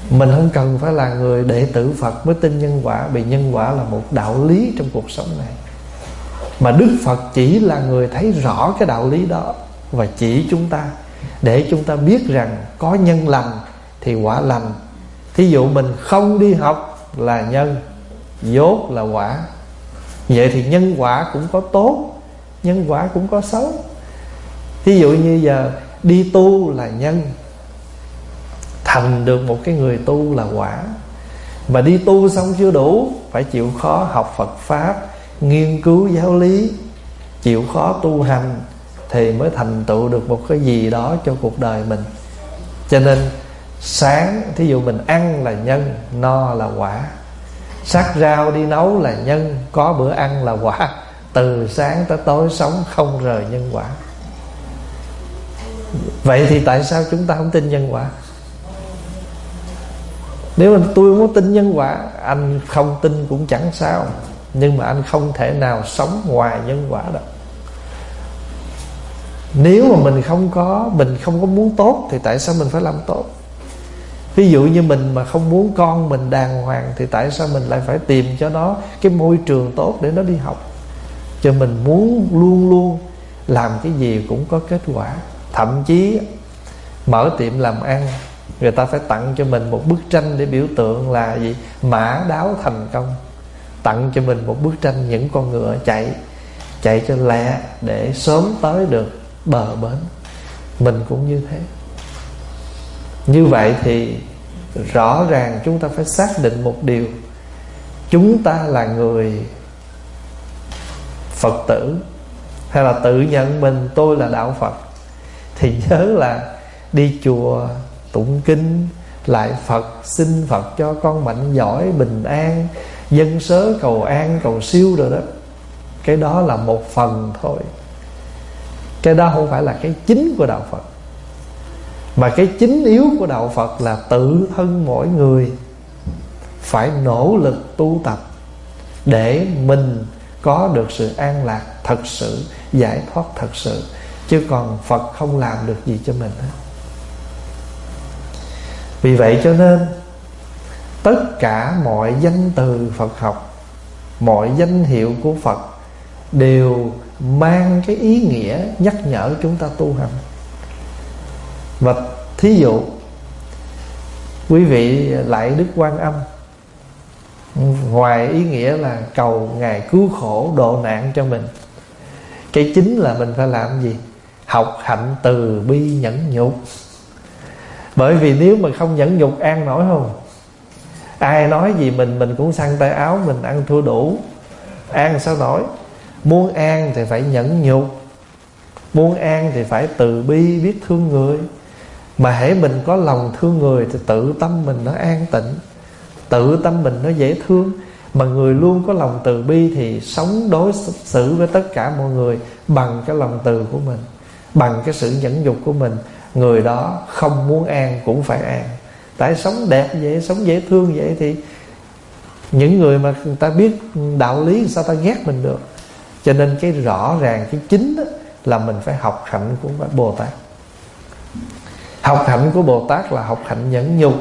Mình không cần phải là người đệ tử Phật mới tin nhân quả, vì nhân quả là một đạo lý trong cuộc sống này. Mà Đức Phật chỉ là người thấy rõ cái đạo lý đó và chỉ chúng ta, để chúng ta biết rằng có nhân lành thì quả lành. Thí dụ mình không đi học là nhân, dốt là quả. Vậy thì nhân quả cũng có tốt, nhân quả cũng có xấu. Thí dụ như giờ đi tu là nhân, thành được một cái người tu là quả. Mà đi tu xong chưa đủ, phải chịu khó học Phật Pháp, nghiên cứu giáo lý, chịu khó tu hành, thì mới thành tựu được một cái gì đó cho cuộc đời mình. Cho nên sáng thí dụ mình ăn là nhân, no là quả. Sắc rau đi nấu là nhân, có bữa ăn là quả. Từ sáng tới tối sống không rời nhân quả. Vậy thì tại sao chúng ta không tin nhân quả? Nếu mà tôi không có tin nhân quả, anh không tin cũng chẳng sao, nhưng mà anh không thể nào sống ngoài nhân quả đâu. Nếu mà mình không có muốn tốt thì tại sao mình phải làm tốt? Ví dụ như mình mà không muốn con mình đàng hoàng thì tại sao mình lại phải tìm cho nó cái môi trường tốt để nó đi học? Cho mình muốn luôn luôn làm cái gì cũng có kết quả. Thậm chí mở tiệm làm ăn, người ta phải tặng cho mình một bức tranh để biểu tượng là gì? Mã đáo thành công. Tặng cho mình một bức tranh những con ngựa chạy cho lẹ để sớm tới được bờ bến. Mình cũng như thế. Như vậy thì rõ ràng chúng ta phải xác định một điều: chúng ta là người Phật tử, hay là tự nhận mình tôi là đạo Phật, thì nhớ là đi chùa tụng kinh, lại Phật, xin Phật cho con mạnh giỏi, bình an, dân sớ cầu an, cầu siêu rồi đó. Cái đó là một phần thôi. Cái đó không phải là cái chính của đạo Phật. Mà cái chính yếu của đạo Phật là tự thân mỗi người phải nỗ lực tu tập để mình có được sự an lạc thật sự, giải thoát thật sự. Chứ còn Phật không làm được gì cho mình hết. Vì vậy cho nên tất cả mọi danh từ Phật học, mọi danh hiệu của Phật đều mang cái ý nghĩa nhắc nhở chúng ta tu hành. Và thí dụ quý vị lạy Đức Quan Âm, ngoài ý nghĩa là cầu Ngài cứu khổ độ nạn cho mình, cái chính là mình phải làm gì? Học hạnh từ bi nhẫn nhục. Bởi vì nếu mà không nhẫn nhục an nổi không? Ai nói gì mình cũng săn tay áo, mình ăn thua đủ. An sao nổi? Muốn an thì phải nhẫn nhục, muốn an thì phải từ bi, biết thương người. Mà hễ mình có lòng thương người thì tự tâm mình nó an tịnh, tự tâm mình nó dễ thương. Mà người luôn có lòng từ bi thì sống đối xử với tất cả mọi người bằng cái lòng từ của mình, bằng cái sự nhẫn nhục của mình. Người đó không muốn an cũng phải an. Tại sống đẹp vậy, sống dễ thương vậy thì những người mà người ta biết đạo lý sao ta ghét mình được. Cho nên cái rõ ràng, cái chính đó là mình phải học hạnh của Bồ Tát. Học hạnh của Bồ Tát là học hạnh nhẫn nhục,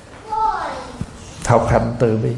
học hạnh từ bi.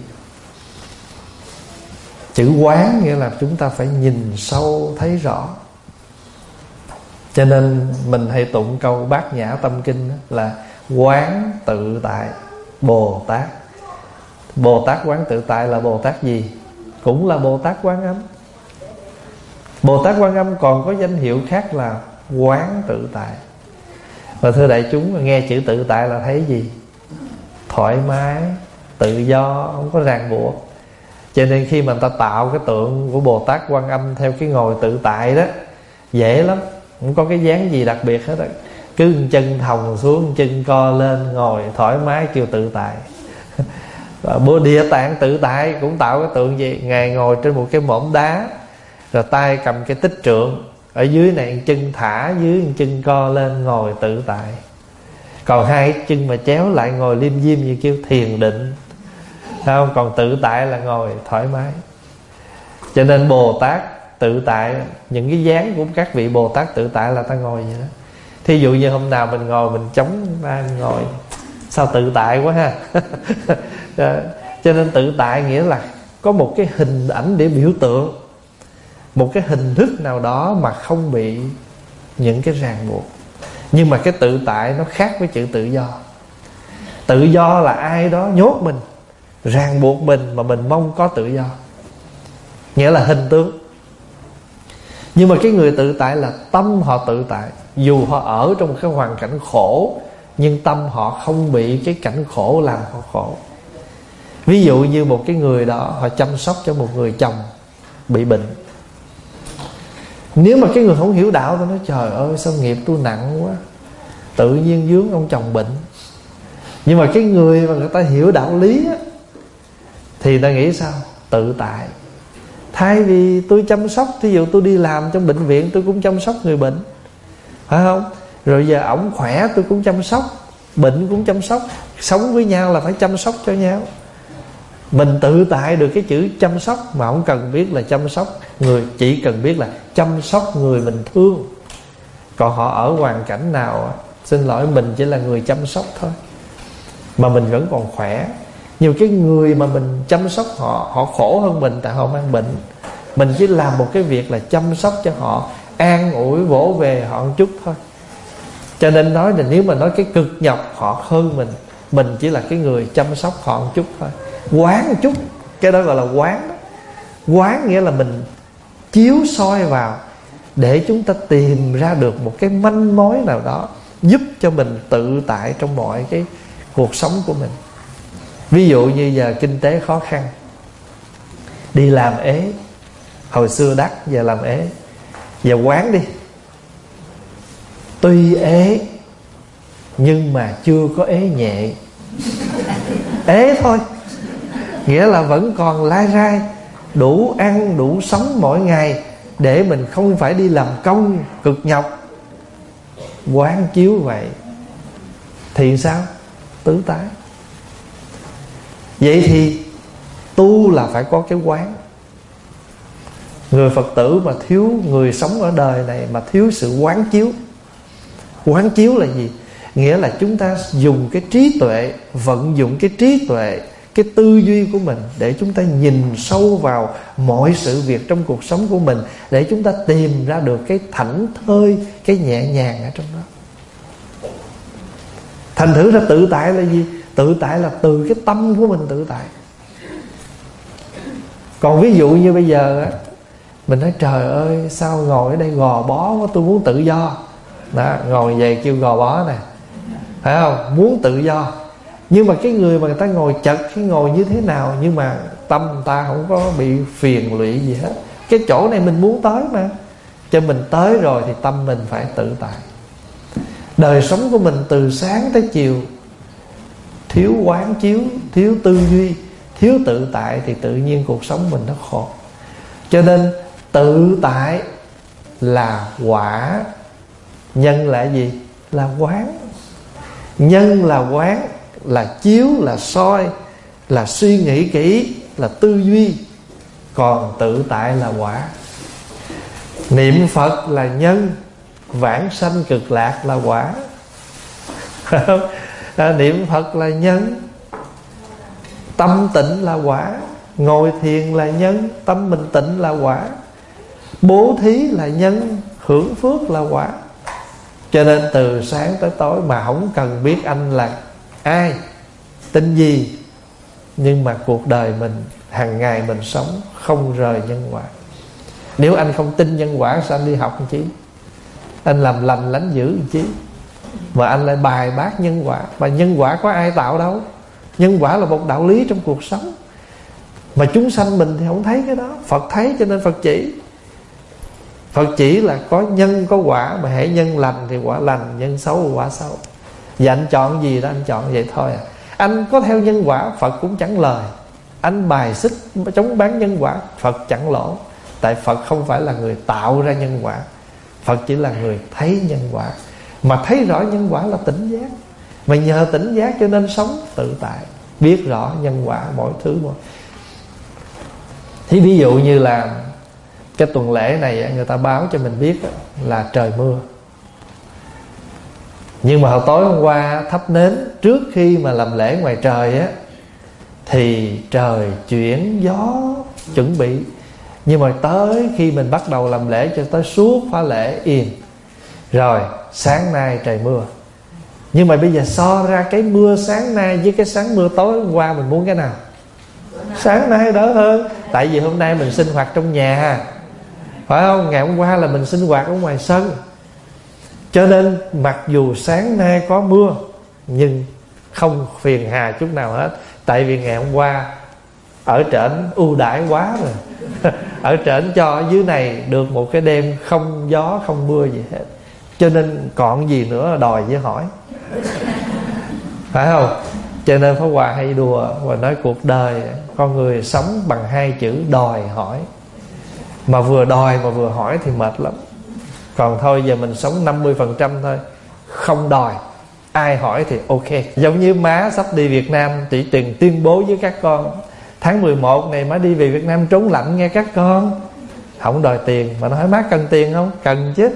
Chữ quán nghĩa là chúng ta phải nhìn sâu thấy rõ. Cho nên mình hay tụng câu Bát Nhã Tâm Kinh là quán tự tại Bồ Tát. Bồ Tát quán tự tại là Bồ Tát gì? Cũng là Bồ Tát Quan Âm. Bồ Tát Quan Âm còn có danh hiệu khác là quán tự tại. Và thưa đại chúng, nghe chữ tự tại là thấy gì? Thoải mái, tự do, không có ràng buộc. Cho nên khi mà người ta tạo cái tượng của Bồ Tát Quan Âm theo cái ngồi tự tại đó, dễ lắm, không có cái dáng gì đặc biệt hết đó. Cứ chân thòng xuống, chân co lên, ngồi thoải mái kêu tự tại. Và Bồ Địa Tạng tự tại cũng tạo cái tượng gì? Ngài ngồi trên một cái mỏm đá, rồi tay cầm cái tích trượng, ở dưới này chân thả, dưới chân co lên, ngồi tự tại. Còn hai chân mà chéo lại ngồi liêm diêm như kêu thiền định, không? Còn tự tại là ngồi thoải mái. Cho nên Bồ Tát tự tại, những cái dáng của các vị Bồ Tát tự tại là ta ngồi vậy đó. Thí dụ như hôm nào mình ngồi mình chống ta ngồi Sao tự tại quá ha. Cho nên tự tại nghĩa là có một cái hình ảnh để biểu tượng, một cái hình thức nào đó mà không bị những cái ràng buộc. Nhưng mà cái tự tại nó khác với chữ tự do. Tự do là ai đó nhốt mình, ràng buộc mình mà mình mong có tự do, nghĩa là hình tướng. Nhưng mà cái người tự tại là tâm họ tự tại. Dù họ ở trong một cái hoàn cảnh khổ, nhưng tâm họ không bị cái cảnh khổ làm họ khổ. Ví dụ như một cái người đó, họ chăm sóc cho một người chồng bị bệnh. Nếu mà cái người không hiểu đạo, tôi nói trời ơi sao nghiệp tôi nặng quá, tự nhiên vướng ông chồng bệnh. Nhưng mà cái người mà người ta hiểu đạo lý á, thì ta nghĩ sao? Tự tại. Thay vì tôi chăm sóc, thí dụ tôi đi làm trong bệnh viện, tôi cũng chăm sóc người bệnh, phải không? Rồi giờ ổng khỏe tôi cũng chăm sóc, bệnh cũng chăm sóc. Sống với nhau là phải chăm sóc cho nhau. Mình tự tại được cái chữ chăm sóc, mà không cần biết là chăm sóc người, chỉ cần biết là chăm sóc người mình thương. Còn họ ở hoàn cảnh nào, xin lỗi, mình chỉ là người chăm sóc thôi, mà mình vẫn còn khỏe. Nhiều cái người mà mình chăm sóc họ, họ khổ hơn mình tại họ mang bệnh. Mình chỉ làm một cái việc là chăm sóc cho họ, an ủi vỗ về họ một chút thôi. Cho nên nói là nếu mà nói cái cực nhọc họ hơn mình chỉ là cái người chăm sóc họ một chút thôi, quán một chút. Cái đó gọi là quán đó. Quán nghĩa là mình chiếu soi vào để chúng ta tìm ra được một cái manh mối nào đó giúp cho mình tự tại trong mọi cái cuộc sống của mình. Ví dụ như giờ kinh tế khó khăn, đi làm ế, hồi xưa đắt giờ làm ế, giờ quán đi. Tuy ế nhưng mà chưa có ế nhẹ. Ế thôi, nghĩa là vẫn còn lai rai, đủ ăn đủ sống mỗi ngày, để mình không phải đi làm công cực nhọc. Quán chiếu vậy thì sao? Tự tại. Vậy thì tu là phải có cái quán. Người Phật tử mà thiếu, người sống ở đời này mà thiếu sự quán chiếu. Quán chiếu là gì? Nghĩa là chúng ta dùng cái trí tuệ, vận dụng cái trí tuệ, cái tư duy của mình để chúng ta nhìn sâu vào mọi sự việc trong cuộc sống của mình, để chúng ta tìm ra được cái thảnh thơi, cái nhẹ nhàng ở trong đó. Thành thử ra tự tại là gì? Tự tại là từ cái tâm của mình tự tại. Còn ví dụ như bây giờ á, mình nói trời ơi sao ngồi ở đây gò bó quá, tôi muốn tự do. Đó, ngồi về kêu gò bó nè, phải không? Muốn tự do. Nhưng mà cái người mà người ta ngồi chật, cái ngồi như thế nào, nhưng mà tâm người ta không có bị phiền lụy gì hết. Cái chỗ này mình muốn tới mà, cho mình tới rồi thì tâm mình phải tự tại. Đời sống của mình từ sáng tới chiều thiếu quán chiếu, thiếu tư duy, thiếu tự tại thì tự nhiên cuộc sống mình nó khổ. Cho nên tự tại là quả, nhân là gì? Là quán. Nhân là quán, là chiếu, là soi, là suy nghĩ kỹ, là tư duy. Còn tự tại là quả. Niệm Phật là nhân, vãng sanh cực lạc là quả. Niệm Phật là nhân, tâm tịnh là quả. Ngồi thiền là nhân, tâm mình tịnh là quả. Bố thí là nhân, hưởng phước là quả. Cho nên từ sáng tới tối mà không cần biết anh là ai, tin gì, nhưng mà cuộc đời mình, hàng ngày mình sống không rời nhân quả. Nếu anh không tin nhân quả, sao anh đi học làm chi? Anh làm lành lánh dữ làm chi? Mà anh lại bài bác nhân quả. Mà nhân quả có ai tạo đâu. Nhân quả là một đạo lý trong cuộc sống, mà chúng sanh mình thì không thấy cái đó. Phật thấy cho nên Phật chỉ. Phật chỉ là có nhân có quả, mà hễ nhân lành thì quả lành, nhân xấu thì quả xấu. Và anh chọn gì đó anh chọn vậy thôi à. Anh có theo nhân quả, Phật cũng chẳng lời. Anh bài xích chống bán nhân quả, Phật chẳng lỗ. Tại Phật không phải là người tạo ra nhân quả, Phật chỉ là người thấy nhân quả. Mà thấy rõ nhân quả là tỉnh giác. Mà nhờ tỉnh giác cho nên sống tự tại, biết rõ nhân quả mọi thứ mọi. Thì ví dụ như là cái tuần lễ này người ta báo cho mình biết là trời mưa. Nhưng mà hồi tối hôm qua thắp nến trước khi mà làm lễ ngoài trời á, thì trời chuyển gió chuẩn bị. Nhưng mà tới khi mình bắt đầu làm lễ cho tới suốt khóa lễ yên. Rồi sáng nay trời mưa. Nhưng mà bây giờ so ra cái mưa sáng nay với cái sáng mưa tối hôm qua, mình muốn cái nào? Sáng nay đỡ hơn. Tại vì hôm nay mình sinh hoạt trong nhà, phải không? Ngày hôm qua là mình sinh hoạt ở ngoài sân. Cho nên mặc dù sáng nay có mưa, nhưng không phiền hà chút nào hết. Tại vì ngày hôm qua ở trển ưu đãi quá rồi. Ở trển cho ở dưới này được một cái đêm không gió không mưa gì hết. Cho nên còn gì nữa đòi với hỏi, phải không? Cho nên Pháp Hòa hay đùa và nói cuộc đời con người sống bằng hai chữ đòi hỏi. Mà vừa đòi mà vừa hỏi thì mệt lắm. Còn thôi giờ mình sống 50% thôi, không đòi, ai hỏi thì ok. Giống như má sắp đi Việt Nam, chỉ từng tuyên bố với các con: tháng 11 này má đi về Việt Nam trốn lạnh nghe các con. Không đòi tiền. Mà nói má cần tiền không? Cần chứ.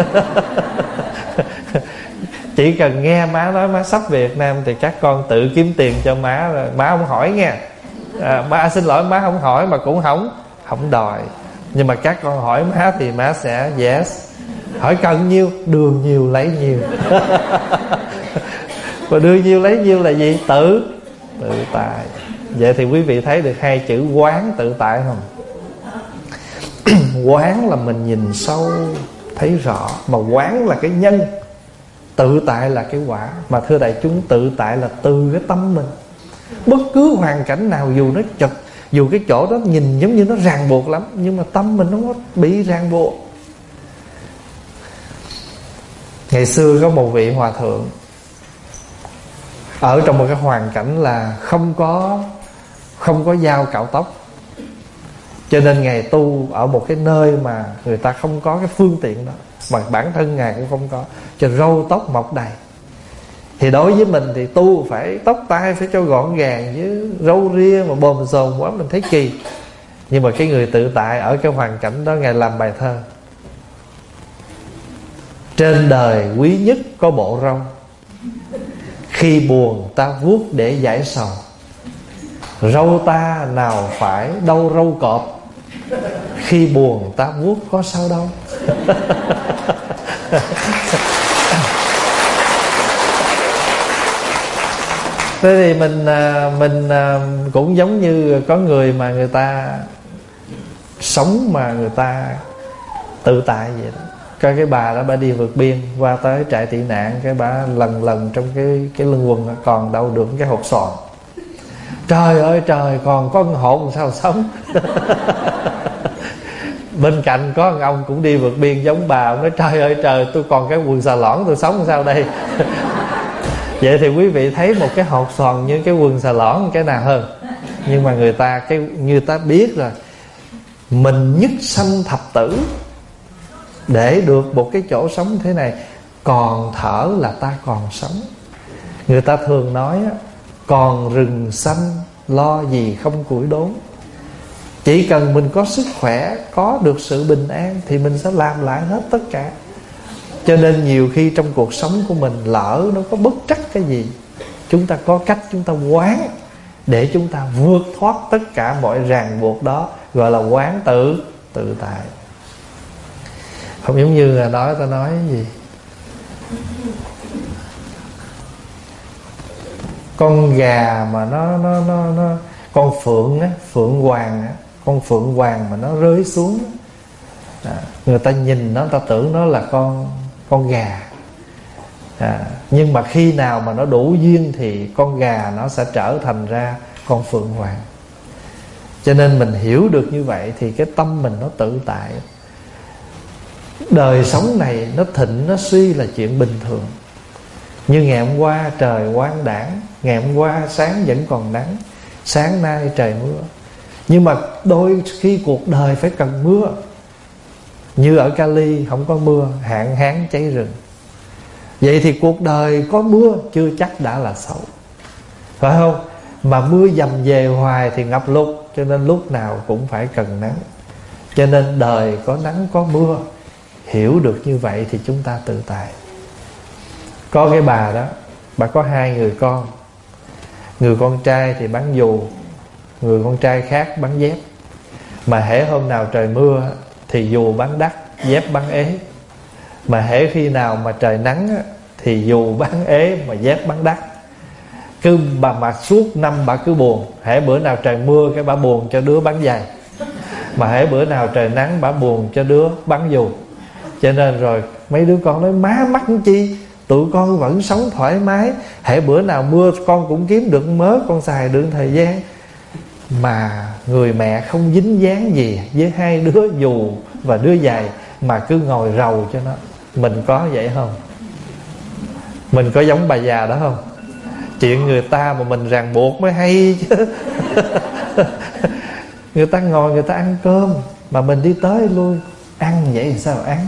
Chỉ cần nghe má nói má sắp về Việt Nam thì các con tự kiếm tiền cho má rồi. Má không hỏi nha. Má xin lỗi, má không hỏi mà cũng không đòi. Nhưng mà các con hỏi má thì má sẽ yes. Hỏi cần nhiêu? Đưa nhiều lấy nhiều. Và đưa nhiêu lấy nhiêu là gì? Tự tại. Vậy thì quý vị thấy được hai chữ quán tự tại không? Quán là mình nhìn sâu thấy rõ, mà quán là cái nhân, tự tại là cái quả. Mà thưa đại chúng, tự tại là từ cái tâm mình. Bất cứ hoàn cảnh nào dù nó chật, dù cái chỗ đó nhìn giống như nó ràng buộc lắm, nhưng mà tâm mình nó không có bị ràng buộc. Ngày xưa có một vị hòa thượng ở trong một cái hoàn cảnh là không có dao cạo tóc. Cho nên Ngài tu ở một cái nơi mà người ta không có cái phương tiện đó, mà bản thân Ngài cũng không có, cho râu tóc mọc đầy. Thì đối với mình thì tu phải tóc tai phải cho gọn gàng, với râu ria mà bồm xồm quá mình thấy kỳ. Nhưng mà cái người tự tại ở cái hoàn cảnh đó, Ngài làm bài thơ: trên đời quý nhất có bộ râu, khi buồn ta vuốt để giải sầu. Râu ta nào phải đâu râu cọp, khi buồn ta vuốt có sao đâu. Thế thì mình cũng giống như có người mà người ta sống mà người ta tự tại vậy đó. Coi cái bà đó, bà đi vượt biên qua tới trại tị nạn, cái bà lần trong cái lưng quần còn đâu được cái hột xoàn. Trời ơi trời, còn có con hột làm sao sống. Bên cạnh có một ông cũng đi vượt biên giống bà, ông nói trời ơi trời, tôi còn cái quần xà lõn tôi sống làm sao đây. Vậy thì quý vị thấy một cái hột xoàn như cái quần xà lõn cái nào hơn. Nhưng mà người ta biết rồi, mình nhất sanh thập tử để được một cái chỗ sống thế này. Còn thở là ta còn sống. Người ta thường nói còn rừng xanh lo gì không củi đốn. Chỉ cần mình có sức khỏe, có được sự bình an thì mình sẽ làm lại hết tất cả. Cho nên nhiều khi trong cuộc sống của mình lỡ nó có bất trắc cái gì, chúng ta có cách chúng ta quán để chúng ta vượt thoát tất cả mọi ràng buộc đó, gọi là quán tự tại. Không giống như là ta nói gì con gà mà nó con phượng á, phượng hoàng á, con phượng hoàng mà nó rơi xuống người ta nhìn nó, người ta tưởng nó là con gà. Nhưng mà khi nào mà nó đủ duyên thì con gà nó sẽ trở thành ra con phượng hoàng. Cho nên mình hiểu được như vậy thì cái tâm mình nó tự tại. Đời sống này nó thịnh nó suy là chuyện bình thường. Như ngày hôm qua trời quang đãng, ngày hôm qua sáng vẫn còn nắng, sáng nay trời mưa. Nhưng mà đôi khi cuộc đời phải cần mưa. Như ở Cali không có mưa, hạn hán cháy rừng. Vậy thì cuộc đời có mưa chưa chắc đã là xấu, phải không? Mà mưa dầm về hoài thì ngập lụt. Cho nên lúc nào cũng phải cần nắng. Cho nên đời có nắng có mưa, hiểu được như vậy thì chúng ta tự tại. Có cái bà đó, bà có 2 người con. Người con trai thì bán dù, người con trai khác bán dép. Mà hễ hôm nào trời mưa thì dù bán đắt, dép bán ế. Mà hễ khi nào mà trời nắng thì dù bán ế mà dép bán đắt. Cứ bà mà suốt năm bà cứ buồn. Hễ bữa nào trời mưa cái bà buồn cho đứa bán giày, mà hễ bữa nào trời nắng bà buồn cho đứa bán dù. Cho nên rồi mấy đứa con nói: má mắc chi, tụi con vẫn sống thoải mái, hễ bữa nào mưa con cũng kiếm được mớ con xài được thời gian. Mà người mẹ không dính dáng gì với 2 đứa dù và đứa giày, mà cứ ngồi rầu cho nó. Mình có vậy không? Mình có giống bà già đó không? Chuyện người ta mà mình ràng buộc mới hay chứ. Người ta ngồi người ta ăn cơm, mà mình đi tới lui ăn vậy thì sao ăn?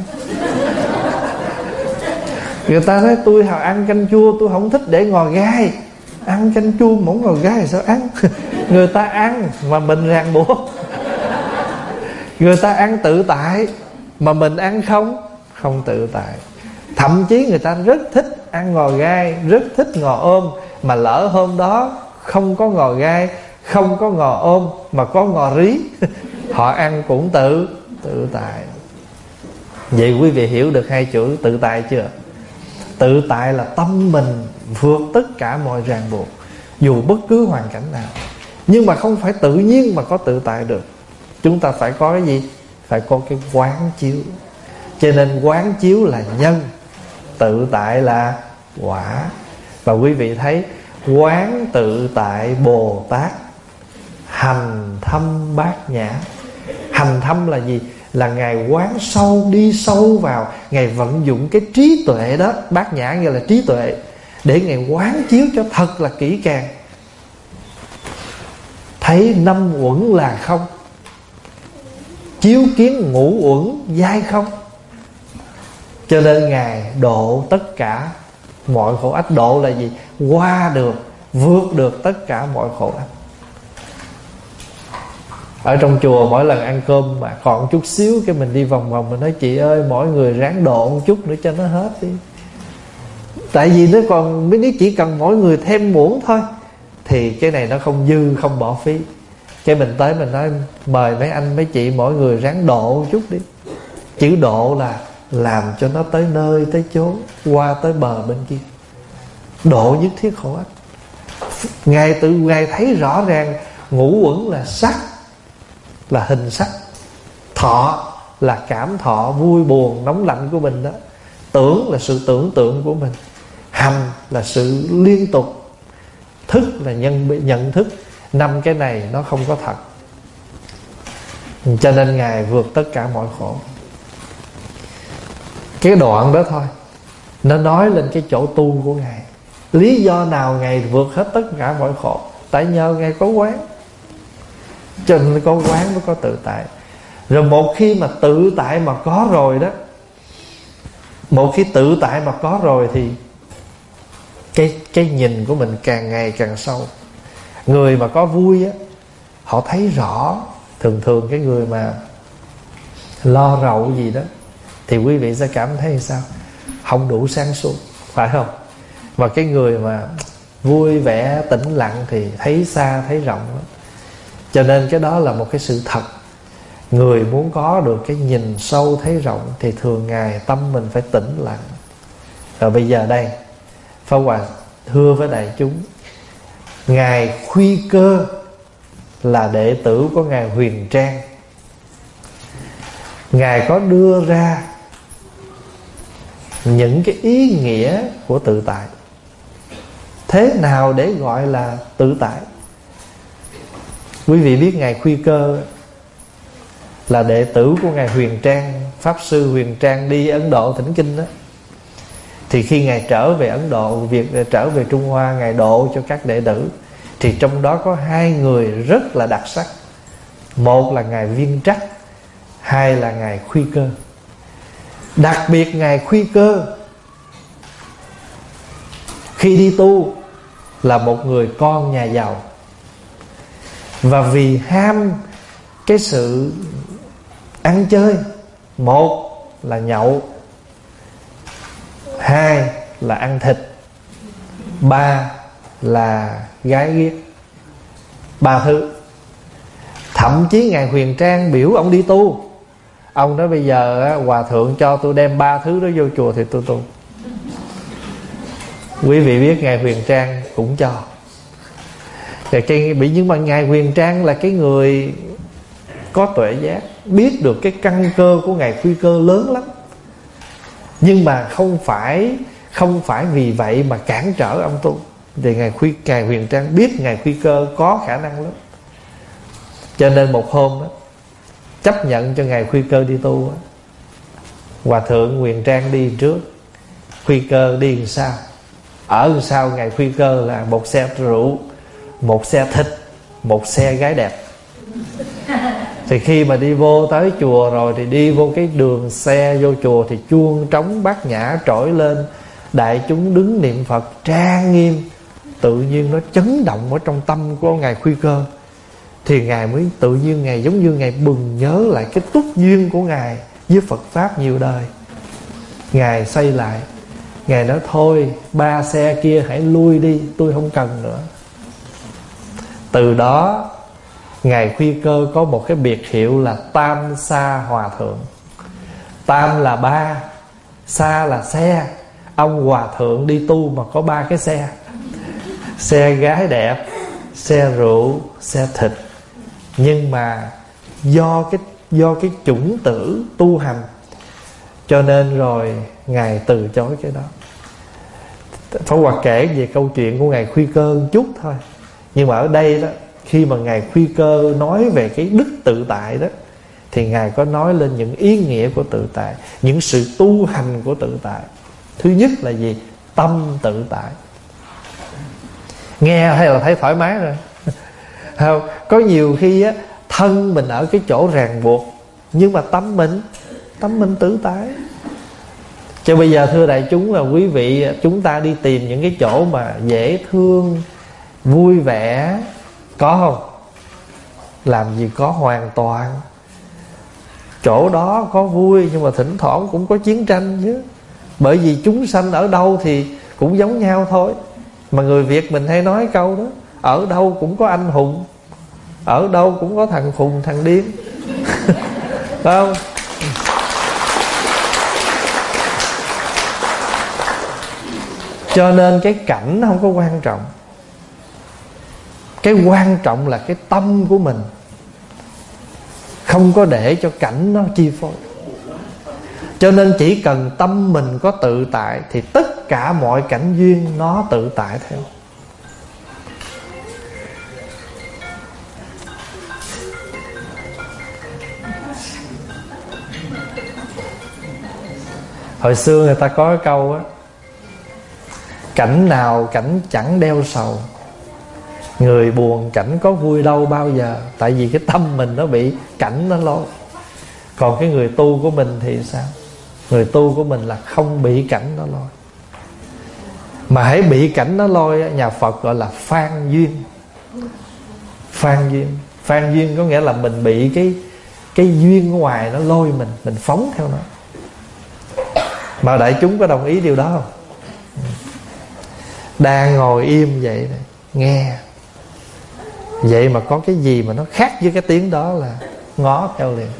Người ta nói tôi ăn canh chua, tôi không thích để ngò gai. Ăn canh chua mà không ngò gai thì sao ăn? Người ta ăn mà mình ràng buộc. Người ta ăn tự tại mà mình ăn không tự tại. Thậm chí người ta rất thích ăn ngò gai, rất thích ngò ôm, mà lỡ hôm đó không có ngò gai, không có ngò ôm, mà có ngò rí, họ ăn cũng tự tại. Vậy quý vị hiểu được 2 chữ tự tại chưa? Tự tại là tâm mình vượt tất cả mọi ràng buộc, dù bất cứ hoàn cảnh nào. Nhưng mà không phải tự nhiên mà có tự tại được. Chúng ta phải có cái gì? Phải có cái quán chiếu. Cho nên quán chiếu là nhân, tự tại là quả. Và quý vị thấy quán tự tại Bồ Tát, hành thâm bát nhã. Hành thâm là gì? Là Ngài quán sâu, đi sâu vào. Ngài vận dụng cái trí tuệ đó. Bát nhã nghĩa là trí tuệ, để Ngài quán chiếu cho thật là kỹ càng. Thấy 5 uẩn là không, chiếu kiến ngũ uẩn dai không. Cho nên Ngài độ tất cả mọi khổ ách. Độ là gì? Qua được, vượt được tất cả mọi khổ ách. Ở trong chùa mỗi lần ăn cơm mà còn chút xíu, cái mình đi vòng vòng, mình nói: chị ơi, mỗi người ráng độ một chút nữa cho nó hết đi. Tại vì nó còn, nếu chỉ cần mỗi người thêm muỗng thôi thì cái này nó không dư, không bỏ phí. Cái mình tới mình nói: mời mấy anh mấy chị mỗi người ráng độ một chút đi. Chữ độ là làm cho nó tới nơi tới chốn, qua tới bờ bên kia. Độ nhất thiết khổ ách. Ngài thấy rõ ràng ngũ uẩn là sắc, là hình sắc. Thọ là cảm thọ, vui buồn nóng lạnh của mình đó. Tưởng là sự tưởng tượng của mình. Hành là sự liên tục. Thức là nhận thức. 5 cái này nó không có thật. Cho nên Ngài vượt tất cả mọi khổ. Cái đoạn đó thôi, nó nói lên cái chỗ tu của Ngài. Lý do nào Ngài vượt hết tất cả mọi khổ? Tại nhờ Ngài có quán. Cho nên có quán mới có tự tại. Rồi một khi mà tự tại mà có rồi đó, một khi tự tại mà có rồi thì cái nhìn của mình càng ngày càng sâu. Người mà có vui á, họ thấy rõ. Thường cái người mà lo rầu gì đó thì quý vị sẽ cảm thấy sao? Không đủ sáng suốt, phải không? Và cái người mà vui vẻ tĩnh lặng thì thấy xa thấy rộng đó. Cho nên cái đó là một cái sự thật. Người muốn có được cái nhìn sâu thấy rộng thì thường ngày tâm mình phải tĩnh lặng. Rồi bây giờ đây Pháp Hòa thưa với đại chúng, Ngài Khuy Cơ là đệ tử của Ngài Huyền Trang. Ngài có đưa ra những cái ý nghĩa của tự tại. Thế nào để gọi là tự tại? Quý vị biết Ngài Khuy Cơ là đệ tử của Ngài Huyền Trang, Pháp Sư Huyền Trang đi Ấn Độ thỉnh kinh đó. Thì khi Ngài trở về Ấn Độ, trở về Trung Hoa, Ngài độ cho các đệ tử. Thì trong đó có 2 người rất là đặc sắc. Một là Ngài Viên Trắc, 2 là Ngài Khuy Cơ. Đặc biệt Ngài Khuy Cơ khi đi tu là một người con nhà giàu. Và vì ham cái sự ăn chơi, một là nhậu, 2 là ăn thịt, 3 là gái ghiếc. 3 thứ. Thậm chí Ngài Huyền Trang biểu ông đi tu. Ông nói bây giờ Hòa Thượng cho tôi đem 3 thứ đó vô chùa thì tôi tu. Quý vị biết Ngài Huyền Trang cũng cho. Nhưng mà Ngài Huyền Trang là cái người có tuệ giác, biết được cái căn cơ của Ngài Khuy Cơ lớn lắm. Nhưng mà không phải vì vậy mà cản trở ông tu. Thì Ngài Huyền Trang biết Ngài Khuy Cơ có khả năng lắm, cho nên một hôm đó, chấp nhận cho Ngài Khuy Cơ đi tu đó. Hòa Thượng Huyền Trang đi trước, Khuy Cơ đi làm sao. Ở làm sao Ngài Khuy Cơ là một xe rượu, một xe thịt, một xe gái đẹp. Thì khi mà đi vô tới chùa rồi thì đi vô cái đường xe vô chùa thì chuông trống bát nhã trỗi lên, đại chúng đứng niệm Phật trang nghiêm. Tự nhiên nó chấn động ở trong tâm của Ngài Khuy Cơ. Thì Ngài mới tự nhiên Ngài giống như Ngài bừng nhớ lại cái túc duyên của Ngài với Phật Pháp nhiều đời. Ngài xây lại, Ngài nói thôi 3 xe kia hãy lui đi, tôi không cần nữa. Từ đó Ngài Khuy Cơ có một cái biệt hiệu là Tam Sa Hòa Thượng. Tam là 3, Sa là xe. Ông Hòa Thượng đi tu mà có 3 cái xe. Xe gái đẹp, xe rượu, xe thịt. Nhưng mà do cái chủng tử tu hành, cho nên rồi Ngài từ chối cái đó. Pháp Hòa kể về câu chuyện của Ngài Khuy Cơ một chút thôi. Nhưng mà ở đây đó, khi mà Ngài Khuy Cơ nói về cái đức tự tại đó, thì Ngài có nói lên những ý nghĩa của tự tại, những sự tu hành của tự tại. Thứ nhất là gì? Tâm tự tại. Nghe hay là thấy thoải mái rồi. Không, có nhiều khi á, thân mình ở cái chỗ ràng buộc, nhưng mà tâm mình tự tại. Cho bây giờ thưa đại chúng là quý vị, chúng ta đi tìm những cái chỗ mà dễ thương, vui vẻ, có không? Làm gì có, hoàn toàn. Chỗ đó có vui, nhưng mà thỉnh thoảng cũng có chiến tranh chứ. Bởi vì chúng sanh ở đâu thì cũng giống nhau thôi. Mà người Việt mình hay nói câu đó, ở đâu cũng có anh hùng, ở đâu cũng có thằng khùng thằng điên. Phải không? Cho nên cái cảnh không có quan trọng. Cái quan trọng là cái tâm của mình, không có để cho cảnh nó chi phối. Cho nên chỉ cần tâm mình có tự tại thì tất cả mọi cảnh duyên nó tự tại theo. Hồi xưa người ta có cái câu á, cảnh nào cảnh chẳng đeo sầu, người buồn cảnh có vui đâu bao giờ. Tại vì cái tâm mình nó bị cảnh nó lôi. Còn cái người tu của mình thì sao? Người tu của mình là không bị cảnh nó lôi. Mà hãy bị cảnh nó lôi, nhà Phật gọi là phan duyên. Phan duyên. Phan duyên có nghĩa là mình bị cái duyên ngoài nó lôi mình phóng theo nó. Mà đại chúng có đồng ý điều đó không? Đang ngồi im vậy này, nghe vậy mà có cái gì mà nó khác với cái tiếng đó là ngó theo liền.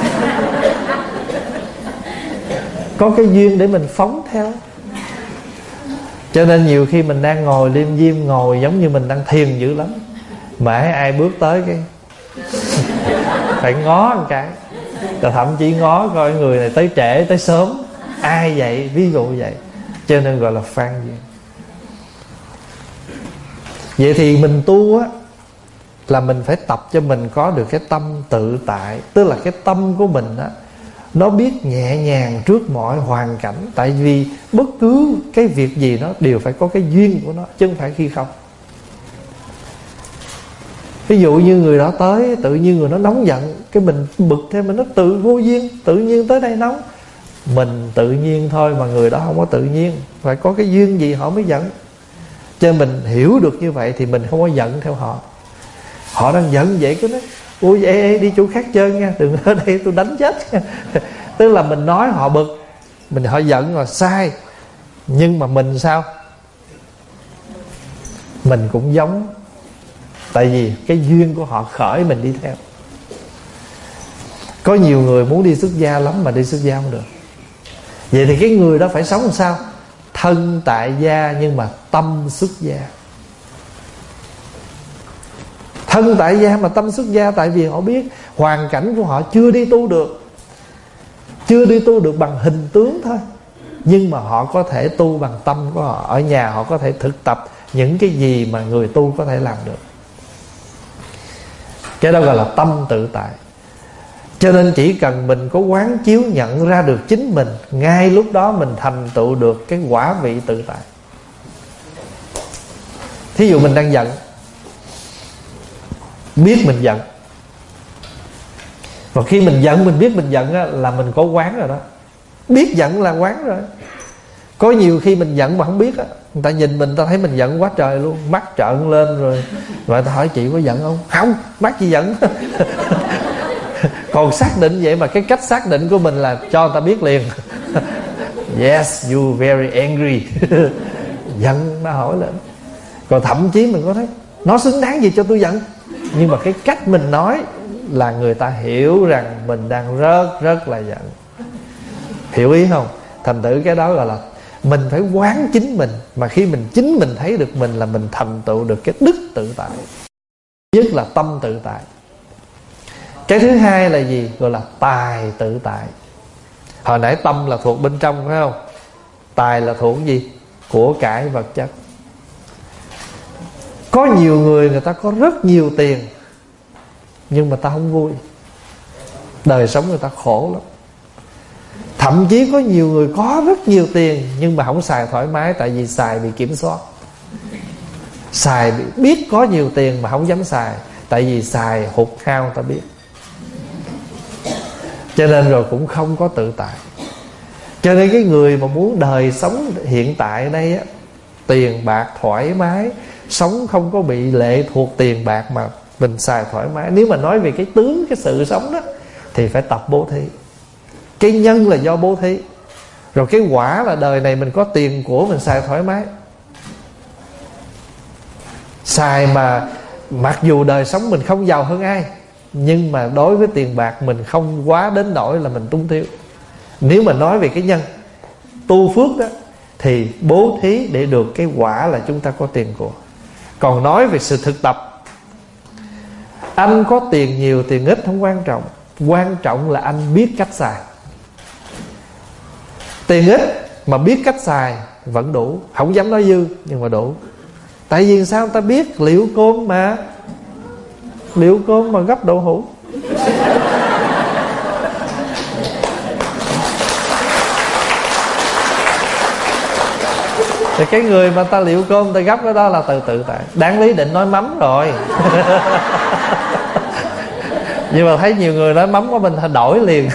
Có cái duyên để mình phóng theo. Cho nên nhiều khi mình đang ngồi liêm diêm, ngồi giống như mình đang thiền dữ lắm, mà ai bước tới cái phải ngó một cái. Rồi thậm chí ngó coi người này tới trễ tới sớm, ai vậy, ví dụ vậy. Cho nên gọi là phan duyên. Vậy thì mình tu á, là mình phải tập cho mình có được cái tâm tự tại. Tức là cái tâm của mình á, nó biết nhẹ nhàng trước mọi hoàn cảnh. Tại vì bất cứ cái việc gì nó đều phải có cái duyên của nó, chứ không phải khi không. Ví dụ như người đó tới, tự nhiên người nó nóng giận, cái mình bực theo mình, nó tự vô duyên, tự nhiên tới đây nóng. Mình tự nhiên thôi, mà người đó không có tự nhiên, phải có cái duyên gì họ mới giận. Cho nên mình hiểu được như vậy thì mình không có giận theo họ. Họ đang giận vậy cái nói ôi ê, đi chỗ khác chơi nha, đừng ở đây tôi đánh chết. Tức là mình nói họ bực, họ giận là sai. Nhưng mà mình sao? Mình cũng giống. Tại vì cái duyên của họ khởi mình đi theo. Có nhiều người muốn đi xuất gia lắm mà đi xuất gia không được. Vậy thì cái người đó phải sống làm sao? Thân tại gia nhưng mà tâm xuất gia. Thân tại gia mà tâm xuất gia. Tại vì họ biết hoàn cảnh của họ chưa đi tu được, chưa đi tu được bằng hình tướng thôi, nhưng mà họ có thể tu bằng tâm của họ. Ở nhà họ có thể thực tập những cái gì mà người tu có thể làm được. Cái đó gọi là tâm tự tại. Cho nên chỉ cần mình có quán chiếu nhận ra được chính mình, ngay lúc đó mình thành tựu được cái quả vị tự tại. Thí dụ mình đang giận, biết mình giận, và khi mình giận mình biết mình giận á, là mình có quán rồi đó. Biết giận là quán rồi. Có nhiều khi mình giận mà không biết á, người ta nhìn mình ta thấy mình giận quá trời luôn, mắt trợn lên rồi người ta hỏi chị có giận không? Không, mắt gì giận. Còn xác định vậy mà cái cách xác định của mình là cho người ta biết liền. Yes, you very angry. Giận nó hỏi lên. Còn thậm chí mình có thấy nó xứng đáng gì cho tôi giận, nhưng mà cái cách mình nói là người ta hiểu rằng mình đang rất là giận. Hiểu ý không? Thành thử cái đó gọi là mình phải quán chính mình. Mà khi mình chính mình thấy được mình là mình thành tựu được cái đức tự tại, nhất là tâm tự tại. Cái thứ hai là gì? Gọi là tài tự tại. Hồi nãy tâm là thuộc bên trong phải không? Tài là thuộc gì? Của cải vật chất. Có nhiều người ta có rất nhiều tiền nhưng mà ta không vui. Đời sống người ta khổ lắm. Thậm chí có nhiều người có rất nhiều tiền nhưng mà không xài thoải mái. Tại vì xài bị kiểm soát. Xài biết có nhiều tiền mà không dám xài. Tại vì xài hụt hao ta biết. Cho nên rồi cũng không có tự tại. Cho nên cái người mà muốn đời sống hiện tại đây á, tiền bạc thoải mái, sống không có bị lệ thuộc tiền bạc mà mình xài thoải mái. Nếu mà nói về cái tướng, cái sự sống đó, thì phải tập bố thí. Cái nhân là do bố thí. Rồi cái quả là đời này mình có tiền của mình xài thoải mái. Xài mà mặc dù đời sống mình không giàu hơn ai, nhưng mà đối với tiền bạc mình không quá đến nỗi là mình túng thiếu. Nếu mà nói về cái nhân tu phước đó, thì bố thí để được cái quả là chúng ta có tiền của. Còn nói về sự thực tập, anh có tiền nhiều tiền ít không quan trọng. Quan trọng là anh biết cách xài. Tiền ít mà biết cách xài vẫn đủ. Không dám nói dư nhưng mà đủ. Tại vì sao ta biết? Liệu côn mà. Liệu côn mà gấp đậu hũ. Thì cái người mà ta liệu côn ta gấp cái đó là tự tại. Đáng lý định nói mắm rồi. Nhưng mà thấy nhiều người nói mắm của mình thay đổi liền.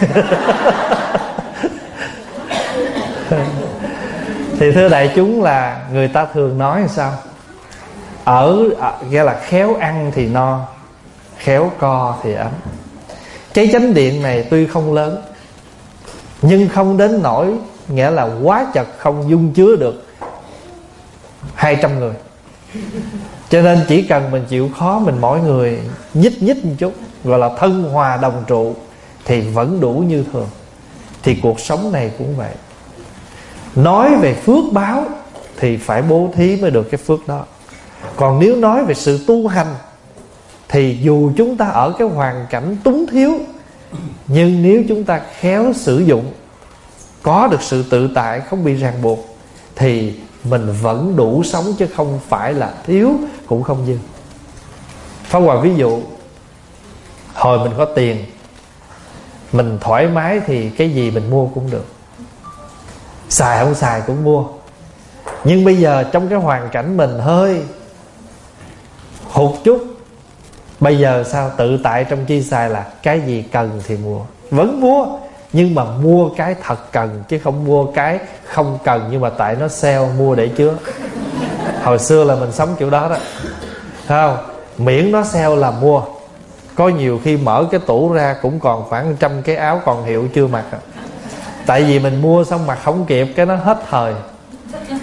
Thì thưa đại chúng là người ta thường nói làm sao? Nghĩa là khéo ăn thì no, khéo co thì ấm. Cái chánh điện này tuy không lớn, nhưng không đến nỗi nghĩa là quá chật không dung chứa được 200 người. Cho nên chỉ cần mình chịu khó, mình mỗi người nhích một chút, gọi là thân hòa đồng trụ, thì vẫn đủ như thường. Thì cuộc sống này cũng vậy. Nói về phước báo thì phải bố thí mới được cái phước đó. Còn nếu nói về sự tu hành, thì dù chúng ta ở cái hoàn cảnh túng thiếu, nhưng nếu chúng ta khéo sử dụng, có được sự tự tại, không bị ràng buộc, thì mình vẫn đủ sống, chứ không phải là thiếu cũng không dư. Pháp Hòa ví dụ, hồi mình có tiền, mình thoải mái thì cái gì mình mua cũng được, xài không xài cũng mua. Nhưng bây giờ trong cái hoàn cảnh mình hơi hụt chút, bây giờ sao? Tự tại trong chi xài là cái gì cần thì mua. Vẫn mua, nhưng mà mua cái thật cần, chứ không mua cái không cần nhưng mà tại nó sale mua để chứa. Hồi xưa là mình sống kiểu đó đó, thấy không? Miễn nó sale là mua. Có nhiều khi mở cái tủ ra cũng còn khoảng 100 cái áo còn hiệu chưa mặc. Tại vì mình mua xong mặc không kịp, cái nó hết thời.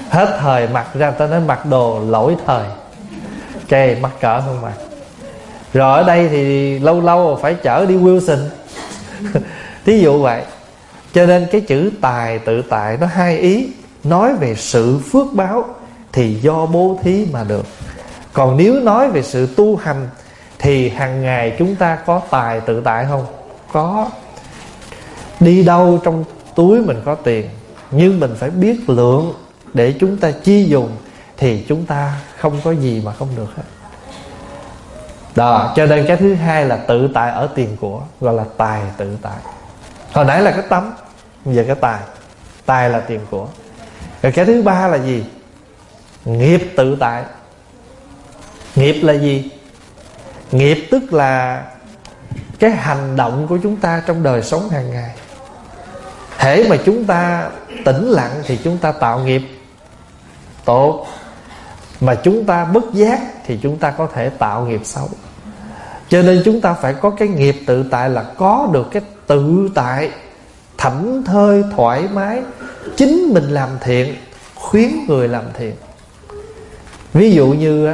Hết thời mặc ra ta nói mặc đồ lỗi thời, cái mắc cỡ không mặc. Rồi ở đây thì lâu lâu phải chở đi Wilson thí dụ vậy. Cho nên cái chữ tài tự tại nó hai ý. Nói về sự phước báo thì do bố thí mà được. Còn nếu nói về sự tu hành thì hàng ngày chúng ta có tài tự tại không? Có. Đi đâu trong túi mình có tiền, nhưng mình phải biết lượng để chúng ta chi dùng, thì chúng ta không có gì mà không được hết. Đó, cho nên cái thứ hai là tự tại ở tiền của, gọi là tài tự tại. Hồi nãy là cái tấm, bây giờ cái tài. Tài là tiền của. Rồi cái thứ ba là gì? Nghiệp tự tại. Nghiệp là gì? Nghiệp tức là cái hành động của chúng ta trong đời sống hàng ngày. Hễ mà chúng ta tĩnh lặng thì chúng ta tạo nghiệp tốt, mà chúng ta bất giác thì chúng ta có thể tạo nghiệp xấu. Cho nên chúng ta phải có cái nghiệp tự tại, là có được cái tự tại, thảnh thơi, thoải mái, chính mình làm thiện, khuyến người làm thiện. Ví dụ như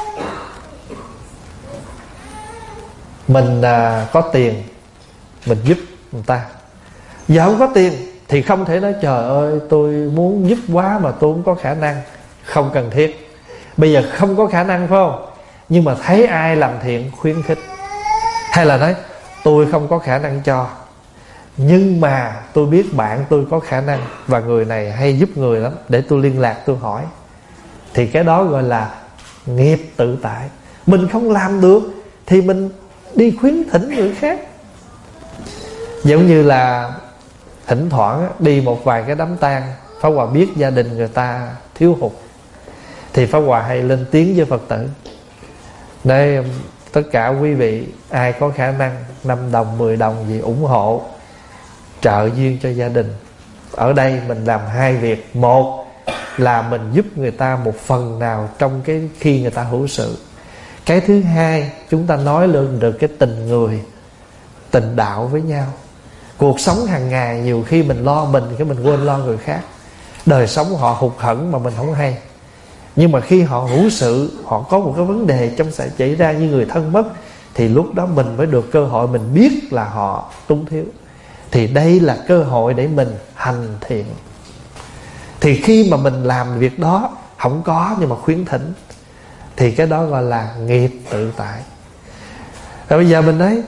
mình có tiền, mình giúp người ta. Giờ không có tiền thì không thể nói trời ơi tôi muốn giúp quá mà tôi không có khả năng. Không cần thiết. Bây giờ không có khả năng phải không? Nhưng mà thấy ai làm thiện khuyến khích. Hay là nói tôi không có khả năng cho, nhưng mà tôi biết bạn tôi có khả năng và người này hay giúp người lắm, để tôi liên lạc tôi hỏi. Thì cái đó gọi là nghiệp tự tại. Mình không làm được thì mình đi khuyến thỉnh người khác. Giống như là thỉnh thoảng đi một vài cái đám tang, Pháp Hòa biết gia đình người ta thiếu hụt, thì Pháp Hòa hay lên tiếng với Phật tử: đây, tất cả quý vị ai có khả năng 5 đồng 10 đồng gì ủng hộ trợ duyên cho gia đình. Ở đây mình làm hai việc. Một là mình giúp người ta một phần nào trong cái khi người ta hữu sự. Cái thứ hai, chúng ta nói lên được cái tình người, tình đạo với nhau. Cuộc sống hàng ngày nhiều khi mình lo mình, cái mình quên lo người khác. Đời sống họ hụt hẫng mà mình không hay. Nhưng mà khi họ hữu sự, họ có một cái vấn đề trong xảy ra như người thân mất, thì lúc đó mình mới được cơ hội, mình biết là họ túng thiếu. Thì đây là cơ hội để mình hành thiện. Thì khi mà mình làm việc đó không có nhưng mà khuyến thỉnh, thì cái đó gọi là nghiệp tự tại. Rồi bây giờ mình nói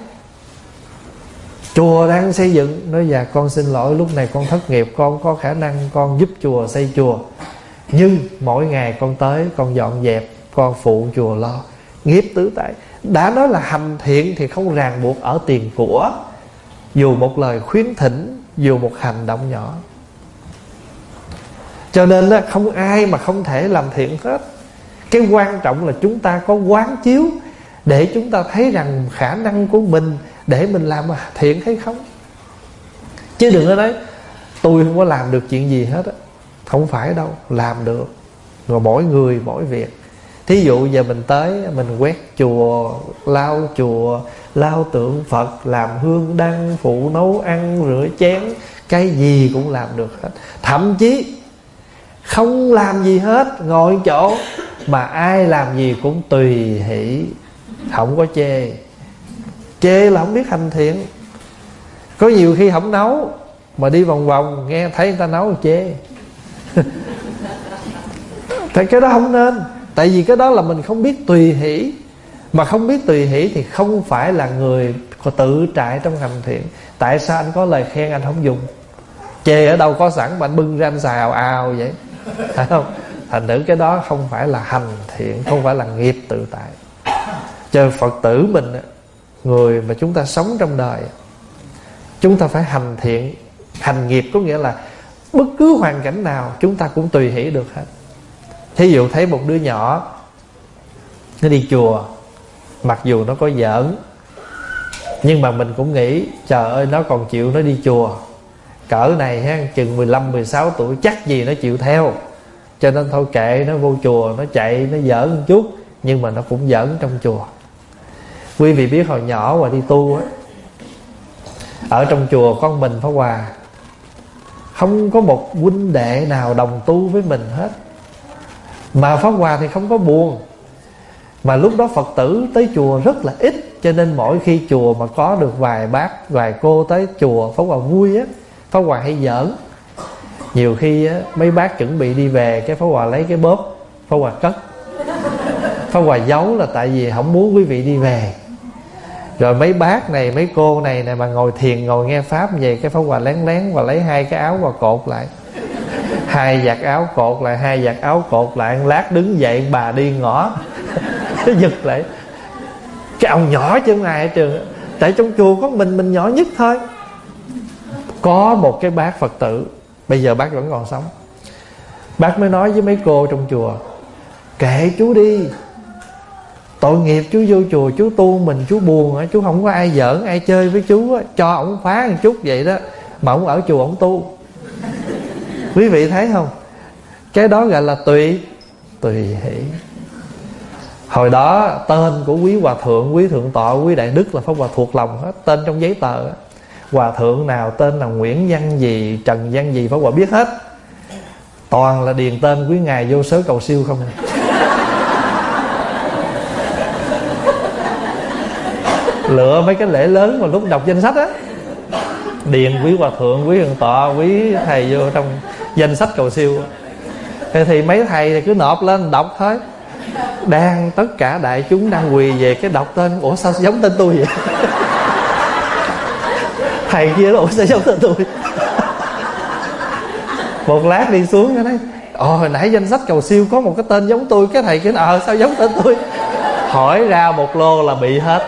chùa đang xây dựng, nói dạ con xin lỗi lúc này con thất nghiệp, con có khả năng con giúp chùa xây chùa, nhưng mỗi ngày con tới con dọn dẹp, con phụ chùa lo. Nghiệp tự tại. Đã nói là hành thiện thì không ràng buộc ở tiền của, dù một lời khuyến thỉnh, dù một hành động nhỏ. Cho nên không ai mà không thể làm thiện hết. Cái quan trọng là chúng ta có quán chiếu để chúng ta thấy rằng khả năng của mình để mình làm thiện hay không. Chứ đừng có nói tôi không có làm được chuyện gì hết á. Không phải đâu, làm được. Rồi mỗi người mỗi việc. Thí dụ giờ mình tới, mình quét chùa, lau chùa, lau tượng Phật, làm hương đăng, phụ nấu ăn, rửa chén, cái gì cũng làm được hết. Thậm chí không làm gì hết, ngồi chỗ mà ai làm gì cũng tùy hỷ, không có chê. Chê là không biết hành thiện. Có nhiều khi không nấu mà đi vòng vòng, nghe thấy người ta nấu chê. Thì cái đó không nên. Tại vì cái đó là mình không biết tùy hỷ. Mà không biết tùy hỷ thì không phải là người tự trại trong hành thiện. Tại sao anh có lời khen anh không dùng? Chê ở đâu có sẵn mà anh bưng ra anh xài ào ào vậy, phải không? Thành thử cái đó không phải là hành thiện, không phải là nghiệp tự tại. Cho Phật tử mình, người mà chúng ta sống trong đời, chúng ta phải hành thiện. Hành nghiệp có nghĩa là bất cứ hoàn cảnh nào chúng ta cũng tùy hỷ được hết. Thí dụ thấy một đứa nhỏ nó đi chùa, mặc dù nó có giỡn, nhưng mà mình cũng nghĩ trời ơi nó còn chịu nó đi chùa. Cỡ này ha, chừng 15-16 tuổi chắc gì nó chịu theo. Cho nên thôi kệ nó, vô chùa nó chạy, nó giỡn một chút, nhưng mà nó cũng giỡn trong chùa. Quý vị biết hồi nhỏ Hòa đi tu á, ở trong chùa con mình Pháp Hòa, không có một huynh đệ nào đồng tu với mình hết. Mà Pháp Hòa thì không có buồn. Mà lúc đó Phật tử tới chùa rất là ít, cho nên mỗi khi chùa mà có được vài bác, vài cô tới chùa, Pháp Hòa vui á. Pháp Hòa hay giỡn. Nhiều khi á, mấy bác chuẩn bị đi về, cái Pháp Hòa lấy cái bóp, Pháp Hòa cất. Pháp Hòa giấu là tại vì không muốn quý vị đi về. Rồi mấy bác này, mấy cô này mà ngồi thiền, ngồi nghe Pháp về, cái Pháp Hòa lén lén và lấy hai cái áo và cột lại. Hai vạt áo cột lại, hai vạt áo cột lại. Lát đứng dậy bà đi ngõ cái giật lại. Cái ông nhỏ chứ không ai ở trường. Tại trong chùa có mình nhỏ nhất thôi. Có một cái bác Phật tử, bây giờ bác vẫn còn sống, bác mới nói với mấy cô trong chùa: kệ chú đi, tội nghiệp chú vô chùa chú tu mình, chú buồn, chú không có ai giỡn ai chơi với chú, cho ổng khóa một chút vậy đó, mà ổng ở chùa ổng tu. Quý vị thấy không? Cái đó gọi là tùy hỷ. Hồi đó tên của quý hòa thượng, quý thượng tọa, quý đại đức là Pháp Hòa thuộc lòng hết. Tên trong giấy tờ, hòa thượng nào tên là Nguyễn Văn gì, Trần Văn gì, Pháp Hòa biết hết. Toàn là điền tên quý ngài vô sớ cầu siêu không. Lựa mấy cái lễ lớn mà lúc đọc danh sách á, điền quý hòa thượng, quý thượng tọa, quý thầy vô trong danh sách cầu siêu. Thì mấy thầy thì cứ nộp lên đọc thôi. Đang tất cả đại chúng đang quỳ về, cái đọc tên: ủa sao giống tên tôi vậy? Thầy kia đó: ủa sao giống tên tôi? Một lát đi xuống cái nói: hồi nãy danh sách cầu siêu có một cái tên giống tôi. Cái thầy kia nói: sao giống tên tôi? Hỏi ra một lô là bị hết.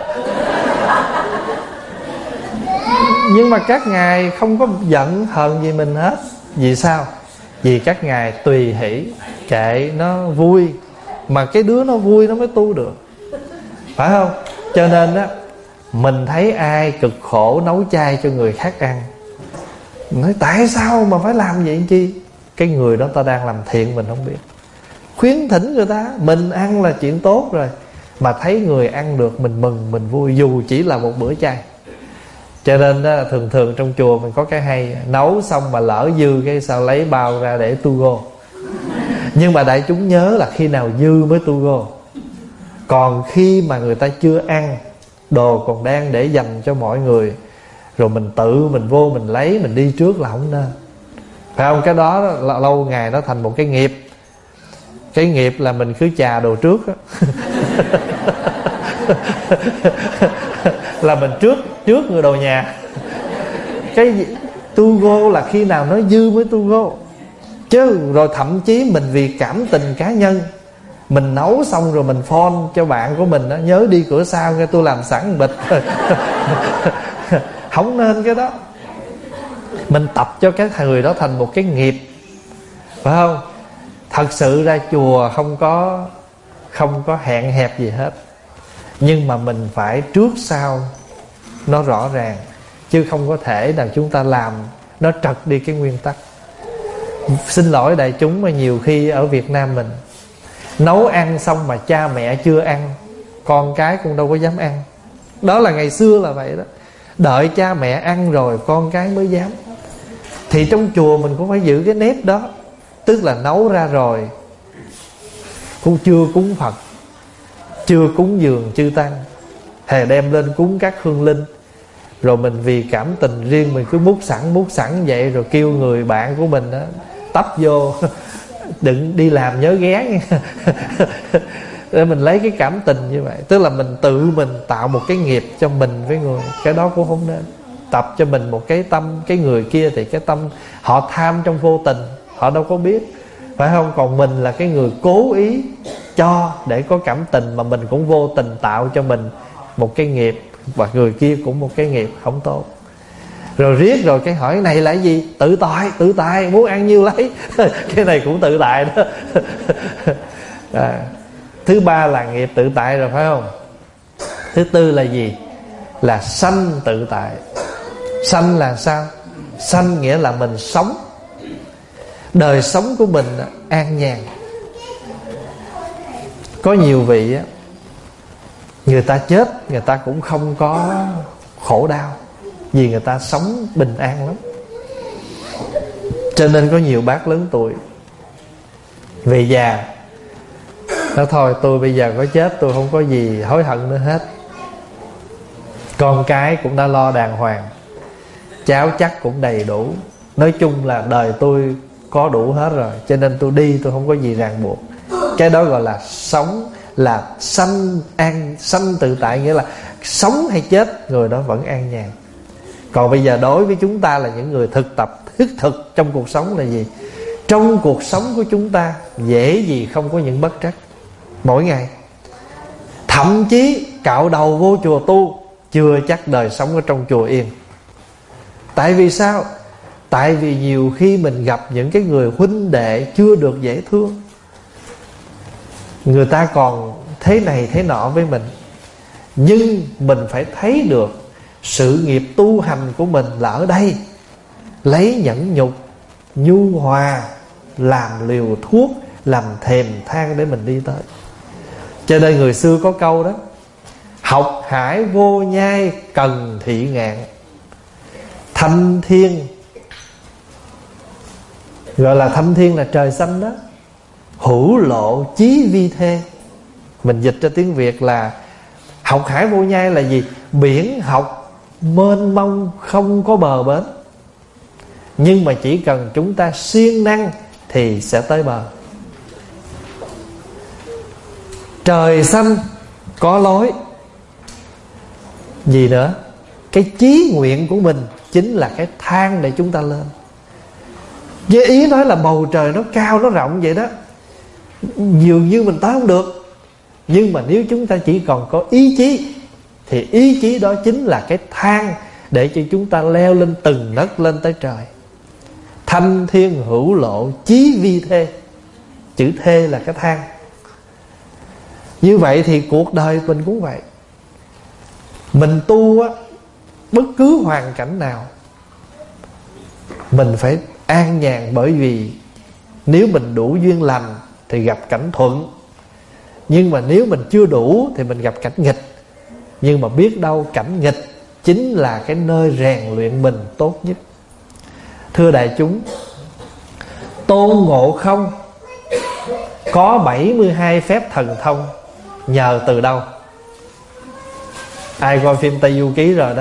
Nhưng mà các ngài không có giận hờn gì mình hết. Vì sao? Vì các ngài tùy hỷ, kệ nó vui. Mà cái đứa nó vui nó mới tu được, phải không? Cho nên á, mình thấy ai cực khổ nấu chay cho người khác ăn, nói tại sao mà phải làm vậy chi? Cái người đó ta đang làm thiện mình không biết. Khuyến thỉnh người ta, mình ăn là chuyện tốt rồi, mà thấy người ăn được mình mừng, mình vui, dù chỉ là một bữa chay. Cho nên đó, thường thường trong chùa mình có cái hay, nấu xong mà lỡ dư cái sao lấy bao ra để tu go. Nhưng mà đại chúng nhớ là khi nào dư mới tu go. Còn khi mà người ta chưa ăn, đồ còn đang để dành cho mọi người, rồi mình tự mình vô mình lấy, mình đi trước là không nên, phải không? Cái đó là lâu ngày nó thành một cái nghiệp. Cái nghiệp là mình cứ chà đồ trước á. Là mình trước người đồ nhà. Cái tu go là khi nào nó dư mới tu go. Chứ rồi thậm chí mình vì cảm tình cá nhân, mình nấu xong rồi mình phone cho bạn của mình đó: nhớ đi cửa sau nghe, tôi làm sẵn bịch. Không nên cái đó. Mình tập cho cái người đó thành một cái nghiệp, phải không? Thật sự ra chùa không có hẹn hẹp gì hết, nhưng mà mình phải trước sau nó rõ ràng, chứ không có thể nào chúng ta làm nó trật đi cái nguyên tắc. Xin lỗi đại chúng, mà nhiều khi ở Việt Nam mình nấu ăn xong mà cha mẹ chưa ăn, con cái cũng đâu có dám ăn. Đó là ngày xưa là vậy đó. Đợi cha mẹ ăn rồi con cái mới dám. Thì trong chùa mình cũng phải giữ cái nếp đó. Tức là nấu ra rồi cũng chưa cúng Phật, chưa cúng dường chư tăng, thề đem lên cúng các hương linh. Rồi mình vì cảm tình riêng mình cứ múc sẵn vậy, rồi kêu người bạn của mình đó tấp vô: đừng đi làm nhớ ghé nha. Để mình lấy cái cảm tình như vậy. Tức là mình tự mình tạo một cái nghiệp cho mình với người. Cái đó cũng không nên. Tập cho mình một cái tâm. Cái người kia thì cái tâm họ tham trong vô tình, họ đâu có biết, phải không? Còn mình là cái người cố ý cho để có cảm tình, mà mình cũng vô tình tạo cho mình một cái nghiệp, và người kia cũng một cái nghiệp không tốt. Rồi riết rồi cái hỏi này là cái gì? Tự tại, muốn ăn nhiêu lấy. Cái này cũng tự tại đó. Thứ ba là nghiệp tự tại rồi, phải không? Thứ tư là gì? Là sanh tự tại. Sanh là sao? Sanh nghĩa là mình sống, đời sống của mình an nhàn. Có nhiều vị á, người ta chết người ta cũng không có khổ đau, vì người ta sống bình an lắm. Cho nên có nhiều bác lớn tuổi về già Nói thôi tôi bây giờ có chết tôi không có gì hối hận nữa hết. Con cái cũng đã lo đàng hoàng, cháu chắc cũng đầy đủ. Nói chung là đời tôi có đủ hết rồi, cho nên tôi đi tôi không có gì ràng buộc. Cái đó gọi là sống, là sanh tự tại. Nghĩa là sống hay chết người đó vẫn an nhàn. Còn bây giờ đối với chúng ta là những người thực tập thiết thực trong cuộc sống là gì? Trong cuộc sống của chúng ta dễ gì không có những bất trắc mỗi ngày. Thậm chí cạo đầu vô chùa tu chưa chắc đời sống ở trong chùa yên. Tại vì sao? Tại vì nhiều khi mình gặp những cái người huynh đệ chưa được dễ thương, người ta còn thế này thế nọ với mình, nhưng mình phải thấy được sự nghiệp tu hành của mình là ở đây. Lấy nhẫn nhục, nhu hòa làm liều thuốc, làm thèm than để mình đi tới. Cho nên người xưa có câu đó: học hải vô nhai cần thị ngạn. Thanh thiên, gọi là thanh thiên là trời xanh đó. Hữu lộ chí vi thê. Mình dịch ra tiếng Việt là học hải vô nhai là gì? Biển học mênh mông không có bờ bến, nhưng mà chỉ cần chúng ta siêng năng thì sẽ tới bờ. Trời xanh có lối. Gì nữa? Cái chí nguyện của mình chính là cái thang để chúng ta lên. Với ý nói là bầu trời nó cao, nó rộng vậy đó, dường như mình tới không được. Nhưng mà nếu chúng ta chỉ còn có ý chí, thì ý chí đó chính là cái thang để cho chúng ta leo lên từng nấc lên tới trời. Thanh thiên hữu lộ chí vi thê. Chữ thê là cái thang. Như vậy thì cuộc đời mình cũng vậy. Mình tu á, bất cứ hoàn cảnh nào mình phải an nhàn. Bởi vì nếu mình đủ duyên lành thì gặp cảnh thuận, nhưng mà nếu mình chưa đủ thì mình gặp cảnh nghịch. Nhưng mà biết đâu cảnh nghịch chính là cái nơi rèn luyện mình tốt nhất. Thưa đại chúng, Tôn Ngộ Không có 72 phép thần thông nhờ từ đâu? Ai coi phim Tây Du Ký rồi đó.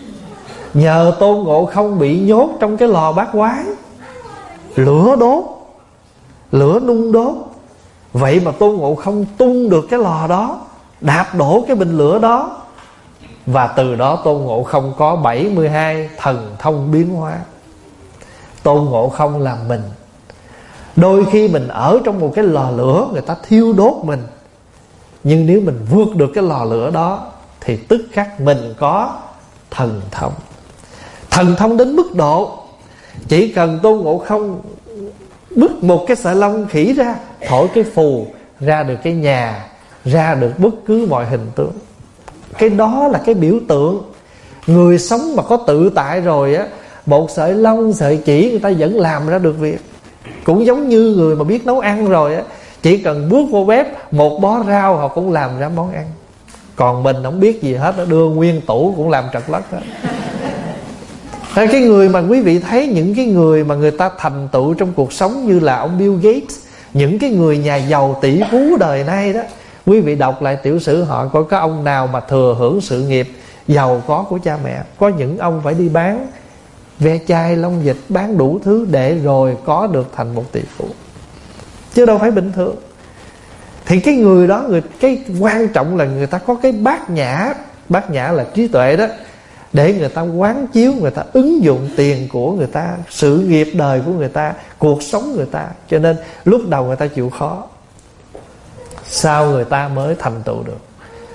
Nhờ Tôn Ngộ Không bị nhốt trong cái lò bát quái, lửa đốt, lửa nung đốt. Vậy mà Tôn Ngộ Không tung được cái lò đó, đạp đổ cái bình lửa đó, và từ đó Tôn Ngộ Không có 72 thần thông biến hóa. Tôn Ngộ Không là mình. Đôi khi mình ở trong một cái lò lửa, người ta thiêu đốt mình, nhưng nếu mình vượt được cái lò lửa đó thì tức khắc mình có thần thông. Thần thông đến mức độ chỉ cần Tôn Ngộ Không bứt một cái sợi lông khỉ ra, thổi cái phù ra được cái nhà, ra được bất cứ mọi hình tướng. Cái đó là cái biểu tượng. Người sống mà có tự tại rồi á, một sợi lông, sợi chỉ người ta vẫn làm ra được việc. Cũng giống như người mà biết nấu ăn rồi á, chỉ cần bước vô bếp, một bó rau họ cũng làm ra món ăn. Còn mình không biết gì hết, nó đưa nguyên tủ cũng làm trật lất hết. Cái người mà quý vị thấy, những cái người mà người ta thành tựu trong cuộc sống như là ông Bill Gates, những cái người nhà giàu tỷ phú đời nay đó, quý vị đọc lại tiểu sử họ coi có ông nào mà thừa hưởng sự nghiệp giàu có của cha mẹ. Có những ông phải đi bán ve chai, lông vịt, bán đủ thứ để rồi có được thành một tỷ phú, chứ đâu phải bình thường. Thì cái người đó, cái quan trọng là người ta có cái bát nhã. Bát nhã là trí tuệ đó, để người ta quán chiếu, người ta ứng dụng tiền của người ta, sự nghiệp đời của người ta, cuộc sống người ta. Cho nên lúc đầu người ta chịu khó, sau người ta mới thành tựu được.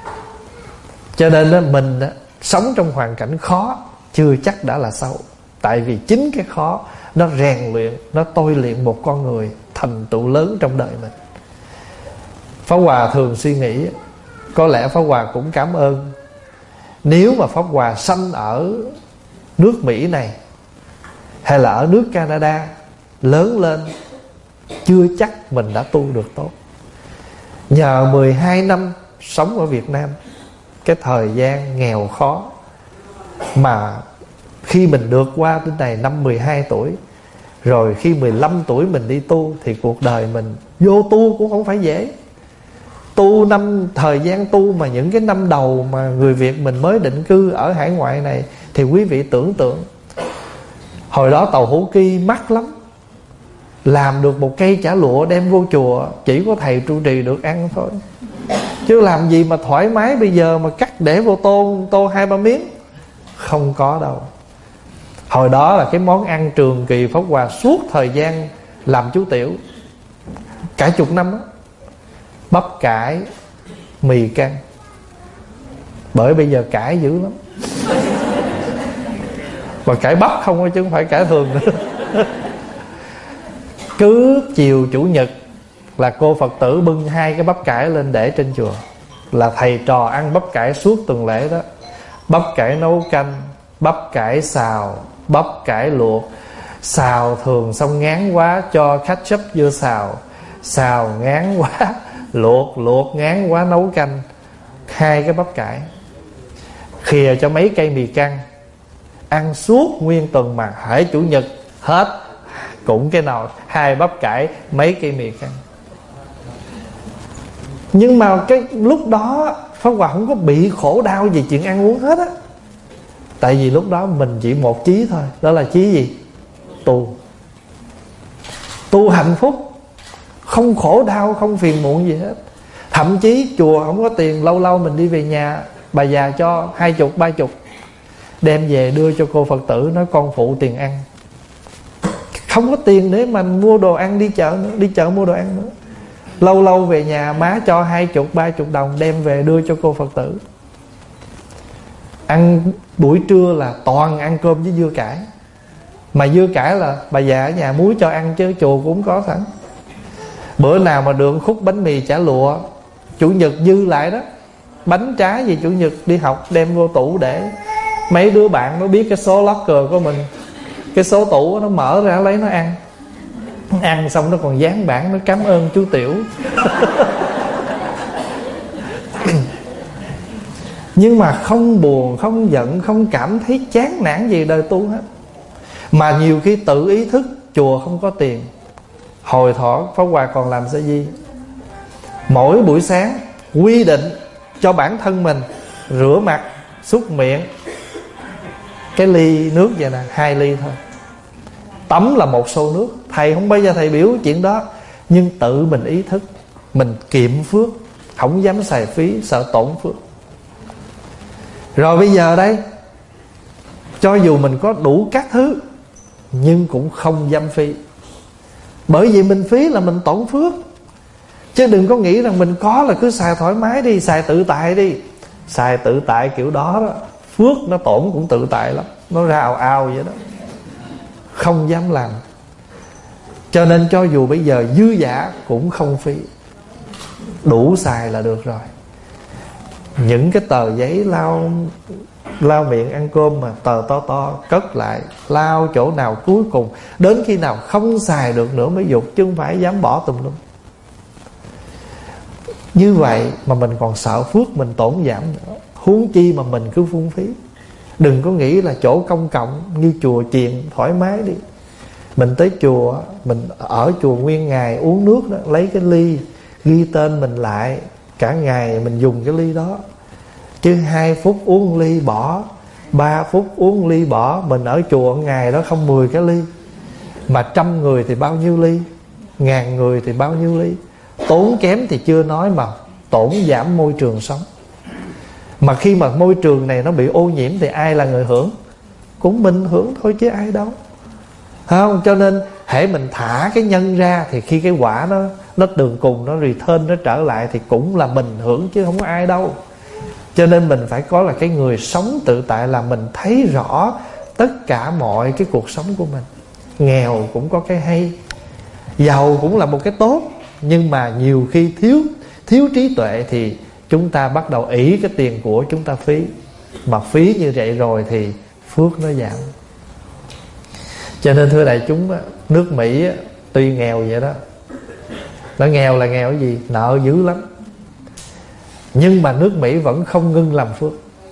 Cho nên đó, mình đó, sống trong hoàn cảnh khó chưa chắc đã là xấu. Tại vì chính cái khó nó rèn luyện, nó tôi luyện một con người thành tựu lớn trong đời mình. Pháp Hòa thường suy nghĩ, có lẽ Pháp Hòa cũng cảm ơn, nếu mà Pháp Hòa sanh ở nước Mỹ này hay là ở nước Canada, lớn lên chưa chắc mình đã tu được tốt. Nhờ 12 năm sống ở Việt Nam, cái thời gian nghèo khó, mà khi mình được qua tới này năm 12 tuổi, rồi khi 15 tuổi mình đi tu, thì cuộc đời mình vô tu cũng không phải dễ. Tu thời gian tu mà những cái năm đầu mà người Việt mình mới định cư ở hải ngoại này, thì quý vị tưởng tượng hồi đó tàu hủ ki mắc lắm. Làm được một cây chả lụa đem vô chùa chỉ có thầy trụ trì được ăn thôi, chứ làm gì mà thoải mái bây giờ mà cắt để vô tô 2-3 miếng. Không có đâu. Hồi đó là cái món ăn trường kỳ Pháp Hòa suốt thời gian làm chú tiểu cả chục năm đó, bắp cải, mì căng. Bởi bây giờ cải dữ lắm. Mà cải bắp không thôi chứ không phải cải thường nữa. Cứ chiều chủ nhật là cô Phật tử bưng 2 cái bắp cải lên để trên chùa, là thầy trò ăn bắp cải suốt tuần lễ đó. Bắp cải nấu canh, bắp cải xào, bắp cải luộc. Xào thường xong ngán quá cho ketchup vô xào, xào ngán quá luộc ngán quá nấu canh. 2 cái bắp cải, khìa cho mấy cây mì căng. Ăn suốt nguyên tuần mà hễ chủ nhật hết cũng cái nào 2 bắp cải, mấy cây mì căng. Nhưng mà cái lúc đó Pháp Hòa không có bị khổ đau gì chuyện ăn uống hết á. Tại vì lúc đó mình chỉ một chí thôi. Đó là chí gì? Tu hạnh phúc, không khổ đau, không phiền muộn gì hết. Thậm chí chùa không có tiền, lâu lâu mình đi về nhà, bà già cho 20, 30, đem về đưa cho cô Phật tử, nói con phụ tiền ăn. Không có tiền để mà mua đồ ăn, đi chợ nữa, đi chợ mua đồ ăn nữa. Lâu lâu về nhà má cho 20, 30 đồng đem về đưa cho cô Phật tử. Ăn buổi trưa là toàn ăn cơm với dưa cải. Mà dưa cải là bà già ở nhà muối cho ăn chứ chùa cũng có sẵn. Bữa nào mà được khúc bánh mì chả lụa, chủ nhật dư lại đó, bánh trái gì chủ nhật đi học đem vô tủ để. Mấy đứa bạn nó biết cái số locker của mình, cái số tủ nó mở ra lấy nó ăn. Ăn xong nó còn dán bảng nó cảm ơn chú Tiểu. Nhưng mà không buồn, không giận, không cảm thấy chán nản gì đời tu hết. Mà nhiều khi tự ý thức chùa không có tiền. Hồi thọ Pháp Hòa còn làm sa di, mỗi buổi sáng quy định cho bản thân mình rửa mặt, súc miệng, cái ly nước vậy nè, 2 ly thôi. Tắm là 1 xô nước. Thầy không bao giờ thầy biểu chuyện đó, nhưng tự mình ý thức, mình kiệm phước, không dám xài phí, sợ tổn phước. Rồi bây giờ đây, cho dù mình có đủ các thứ nhưng cũng không dám phí. Bởi vì mình phí là mình tổn phước. Chứ đừng có nghĩ rằng mình có là cứ xài thoải mái đi, xài tự tại đi. Xài tự tại kiểu đó đó, phước nó tổn cũng tự tại lắm, nó ra ào ào vậy đó. Không dám làm. Cho nên cho dù bây giờ dư giả cũng không phí, đủ xài là được rồi. Những cái tờ giấy lau miệng ăn cơm mà tờ to cất lại, lau chỗ nào cuối cùng, đến khi nào không xài được nữa mới dục, chứ không phải dám bỏ tùm lum. Như vậy mà mình còn sợ phước mình tổn giảm nữa, huống chi mà mình cứ phung phí. Đừng có nghĩ là chỗ công cộng như chùa chiền thoải mái đi. Mình tới chùa, mình ở chùa nguyên ngày uống nước đó, lấy cái ly ghi tên mình lại, cả ngày mình dùng cái ly đó. Chứ 2 phút uống ly bỏ, 3 phút uống ly bỏ. Mình ở chùa ngày đó không 10 cái ly, mà 100 người thì bao nhiêu ly, 1000 người thì bao nhiêu ly. Tốn kém thì chưa nói, mà tổn giảm môi trường sống. Mà khi mà môi trường này nó bị ô nhiễm thì ai là người hưởng? Cũng mình hưởng thôi chứ ai đâu, không? Cho nên hễ mình thả cái nhân ra thì khi cái quả nó đường cùng, nó return, nó trở lại thì cũng là mình hưởng chứ không có ai đâu. Cho nên mình phải có là cái người sống tự tại, là mình thấy rõ tất cả mọi cái cuộc sống của mình. Nghèo cũng có cái hay, giàu cũng là một cái tốt. Nhưng mà nhiều khi thiếu trí tuệ thì chúng ta bắt đầu ỷ cái tiền của chúng ta phí. Mà phí như vậy rồi thì phước nó giảm. Cho nên thưa đại chúng, nước Mỹ tuy nghèo vậy đó, nó nghèo là nghèo cái gì? Nợ dữ lắm. Nhưng mà nước Mỹ vẫn không ngưng làm phước.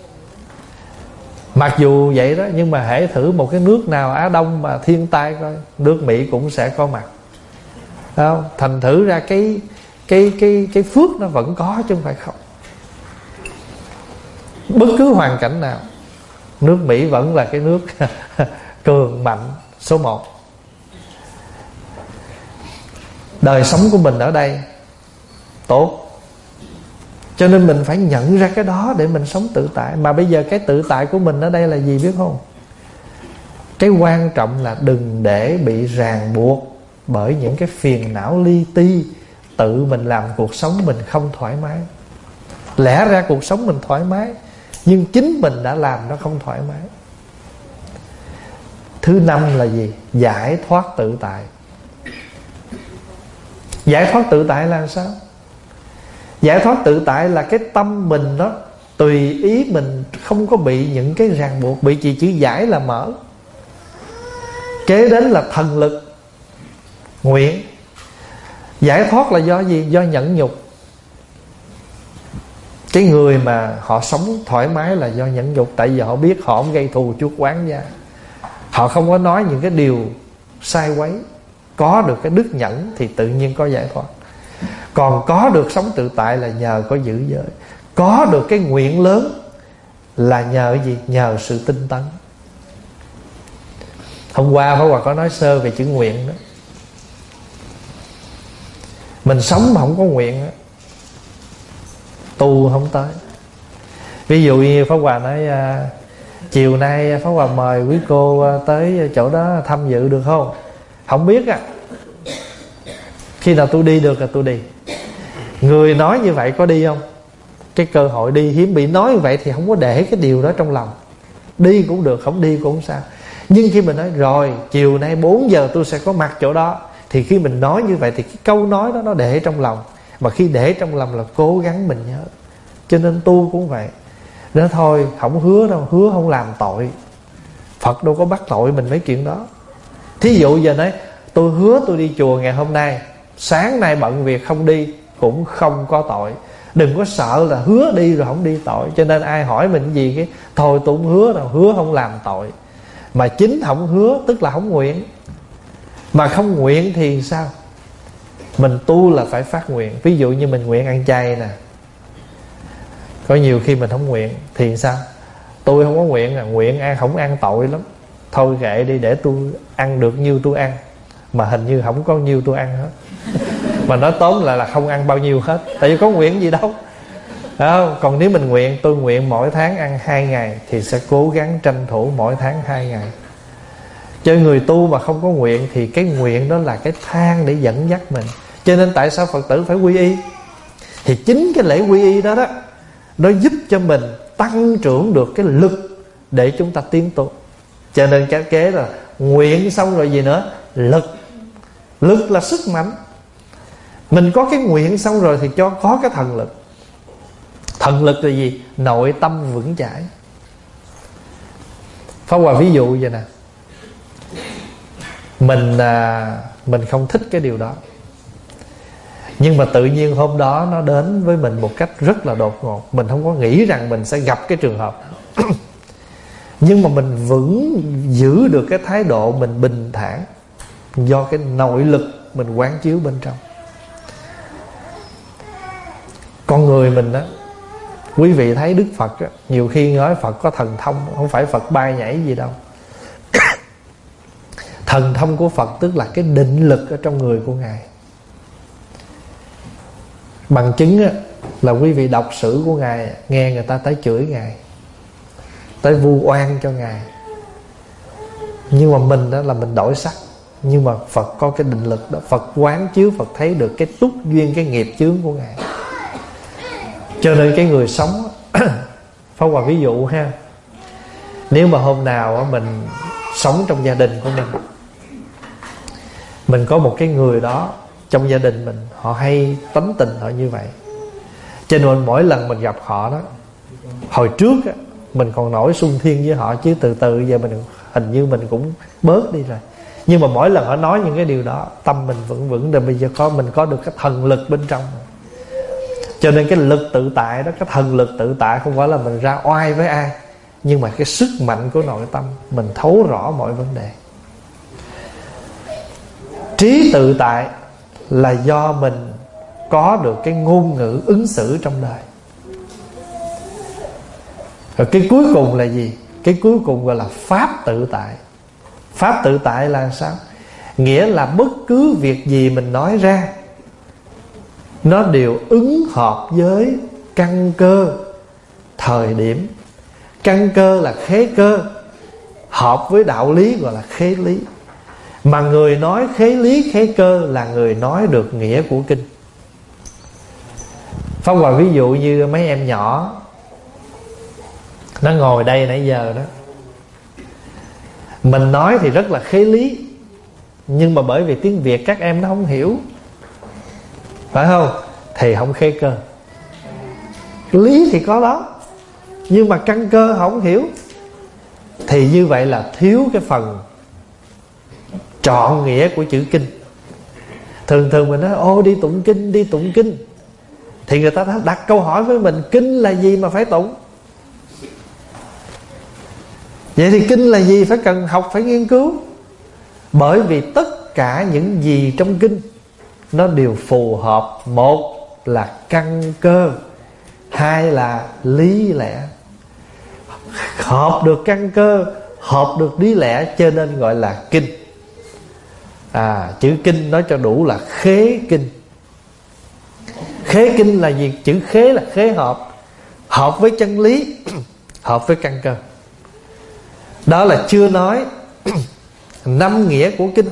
Mặc dù vậy đó, nhưng mà hãy thử một cái nước nào Á Đông mà thiên tai coi, nước Mỹ cũng sẽ có mặt, không? Thành thử ra cái phước nó vẫn có chứ không phải không. Bất cứ hoàn cảnh nào, nước Mỹ vẫn là cái nước cường mạnh số 1. Đời sống của mình ở đây tốt, cho nên mình phải nhận ra cái đó để mình sống tự tại. Mà bây giờ cái tự tại của mình ở đây là gì biết không? Cái quan trọng là đừng để bị ràng buộc bởi những cái phiền não li ti, tự mình làm cuộc sống mình không thoải mái. Lẽ ra cuộc sống mình thoải mái, nhưng chính mình đã làm nó không thoải mái. Thứ 5 là gì? Giải thoát tự tại. Giải thoát tự tại là sao? Giải thoát tự tại là cái tâm mình nó tùy ý mình, không có bị những cái ràng buộc. Bị chữ giải là mở. Kế đến là thần lực, nguyện. Giải thoát là do gì? Do nhẫn nhục. Cái người mà họ sống thoải mái là do nhẫn nhục. Tại vì họ biết họ không gây thù chuốc oán gia, họ không có nói những cái điều sai quấy. Có được cái đức nhẫn thì tự nhiên có giải thoát. Còn có được sống tự tại là nhờ có giữ giới. Có được cái nguyện lớn là nhờ gì? Nhờ sự tinh tấn. Hôm qua Pháp Hòa có nói sơ về chữ nguyện đó. Mình sống mà không có nguyện đó, tu không tới. Ví dụ như Pháp Hòa nói chiều nay Pháp Hòa mời quý cô tới chỗ đó tham dự được không? Không biết à. Khi nào tôi đi được là tôi đi. Người nói như vậy có đi không? Cái cơ hội đi hiếm. Bị nói như vậy thì không có để cái điều đó trong lòng. Đi cũng được, không đi cũng không sao. Nhưng khi mình nói rồi chiều nay 4 giờ tôi sẽ có mặt chỗ đó, thì khi mình nói như vậy thì cái câu nói đó nó để trong lòng. Mà khi để trong lòng là cố gắng mình nhớ. Cho nên tu cũng vậy. Nói thôi không hứa đâu, hứa không làm tội. Phật đâu có bắt tội mình mấy chuyện đó. Thí dụ giờ nói tôi hứa tôi đi chùa ngày hôm nay, sáng nay bận việc không đi cũng không có tội. Đừng có sợ là hứa đi rồi không đi tội. Cho nên ai hỏi mình gì cái thôi tôi không hứa đâu, hứa không làm tội. Mà chính không hứa tức là không nguyện. Mà không nguyện thì sao? Mình tu là phải phát nguyện. Ví dụ như mình nguyện ăn chay nè, có nhiều khi mình không nguyện thì sao? Tôi không có nguyện, nguyện ăn không ăn tội lắm. Thôi kệ đi, để tôi ăn được nhiêu tôi ăn. Mà hình như không có nhiêu tôi ăn hết. Mà nói tóm lại là không ăn bao nhiêu hết. Tại vì có nguyện gì đâu. Không? Còn nếu mình nguyện, tôi nguyện mỗi tháng ăn 2 ngày thì sẽ cố gắng tranh thủ mỗi tháng 2 ngày. Cho người tu mà không có nguyện thì cái nguyện đó là cái thang để dẫn dắt mình. Cho nên tại sao Phật tử phải quy y? Thì chính cái lễ quy y đó đó, nó giúp cho mình tăng trưởng được cái lực để chúng ta tiến tu. Cho nên cái kế là nguyện xong rồi gì nữa? Lực. Lực là sức mạnh. Mình có cái nguyện xong rồi thì cho có cái thần lực. Thần lực là gì? Nội tâm vững chãi. Pháp Hòa ví dụ vậy nè. Mình không thích cái điều đó, nhưng mà tự nhiên hôm đó nó đến với mình một cách rất là đột ngột. Mình không có nghĩ rằng mình sẽ gặp cái trường hợp nhưng mà mình vẫn giữ được cái thái độ mình bình thản, do cái nội lực mình quán chiếu bên trong. Con người mình á, quý vị thấy Đức Phật á, nhiều khi nói Phật có thần thông, không phải Phật bay nhảy gì đâu. Thần thông của Phật tức là cái định lực ở trong người của Ngài. Bằng chứng á, là quý vị đọc sử của Ngài, nghe người ta tới chửi Ngài, tới vu oan cho Ngài, nhưng mà mình đó là mình đổi sắc. Nhưng mà Phật có cái định lực đó, Phật quán chiếu, Phật thấy được cái túc duyên, cái nghiệp chướng của Ngài. Cho nên cái người sống Pháp Hòa ví dụ ha, nếu mà hôm nào mình sống trong gia đình của mình có một cái người đó trong gia đình mình, họ hay tánh tình họ như vậy, cho nên mỗi lần mình gặp họ đó, hồi trước á, mình còn nổi xung thiên với họ, chứ từ từ giờ mình hình như mình cũng bớt đi rồi. Nhưng mà mỗi lần họ nói những cái điều đó, tâm mình vững rồi. Bây giờ mình có được cái thần lực bên trong. Cho nên cái lực tự tại đó, cái thần lực tự tại không phải là mình ra oai với ai, nhưng mà cái sức mạnh của nội tâm, mình thấu rõ mọi vấn đề. Trí tự tại là do mình có được cái ngôn ngữ ứng xử trong đời. Rồi cái cuối cùng là gì? Cái cuối cùng gọi là pháp tự tại. Pháp tự tại là sao? Nghĩa là bất cứ việc gì mình nói ra, nó đều ứng hợp với căn cơ, thời điểm. Căn cơ là khế cơ, hợp với đạo lý gọi là khế lý. Mà người nói khế lý khế cơ là người nói được nghĩa của kinh. Pháp Hòa ví dụ như mấy em nhỏ, nó ngồi đây nãy giờ đó, mình nói thì rất là khế lý, nhưng mà bởi vì tiếng Việt các em nó không hiểu, phải không? Thì không khế cơ. Lý thì có đó, nhưng mà căn cơ không hiểu, thì như vậy là thiếu cái phần trọn nghĩa của chữ kinh. Thường thường mình nói ô đi tụng kinh, đi tụng kinh, thì người ta đặt câu hỏi với mình, kinh là gì mà phải tụng? Vậy thì kinh là gì? Phải cần học, phải nghiên cứu. Bởi vì tất cả những gì trong kinh nó đều phù hợp. Một là căn cơ, hai là lý lẽ. Hợp được căn cơ, hợp được lý lẽ, cho nên gọi là kinh. Chữ kinh nói cho đủ là khế kinh. Khế kinh là gì? Chữ khế là khế hợp, hợp với chân lý, hợp với căn cơ. Đó là chưa nói 5 nghĩa của kinh.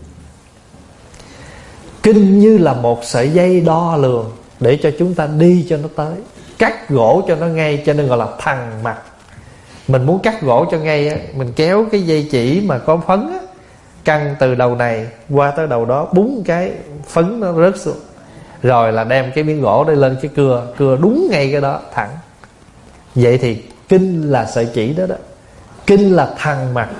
Kinh như là một sợi dây đo lường để cho chúng ta đi cho nó tới, cắt gỗ cho nó ngay, cho nên gọi là thằn mặt. Mình muốn cắt gỗ cho ngay, mình kéo cái dây chỉ mà có phấn á, căng từ đầu này qua tới đầu đó, búng cái phấn nó rớt xuống, rồi là đem cái miếng gỗ đây lên cái cưa đúng ngay cái đó, thẳng. Vậy thì kinh là sợi chỉ đó đó. Kinh là thằn mặt.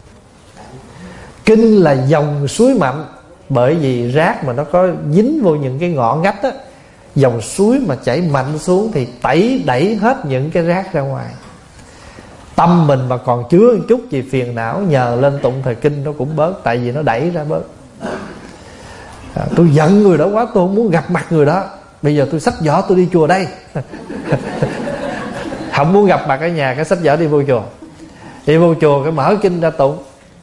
Kinh là dòng suối mạnh. Bởi vì rác mà nó có dính vô những cái ngõ ngách á, dòng suối mà chảy mạnh xuống thì đẩy hết những cái rác ra ngoài. Tâm mình mà còn chứa một chút gì phiền não, nhờ lên tụng thời kinh nó cũng bớt, tại vì nó đẩy ra bớt. Tôi giận người đó quá, tôi không muốn gặp mặt người đó, bây giờ tôi xách giỏ tôi đi chùa đây. Không muốn gặp mặt ở nhà, cái xách giỏ đi vô chùa. Đi vô chùa cái mở kinh ra tụng.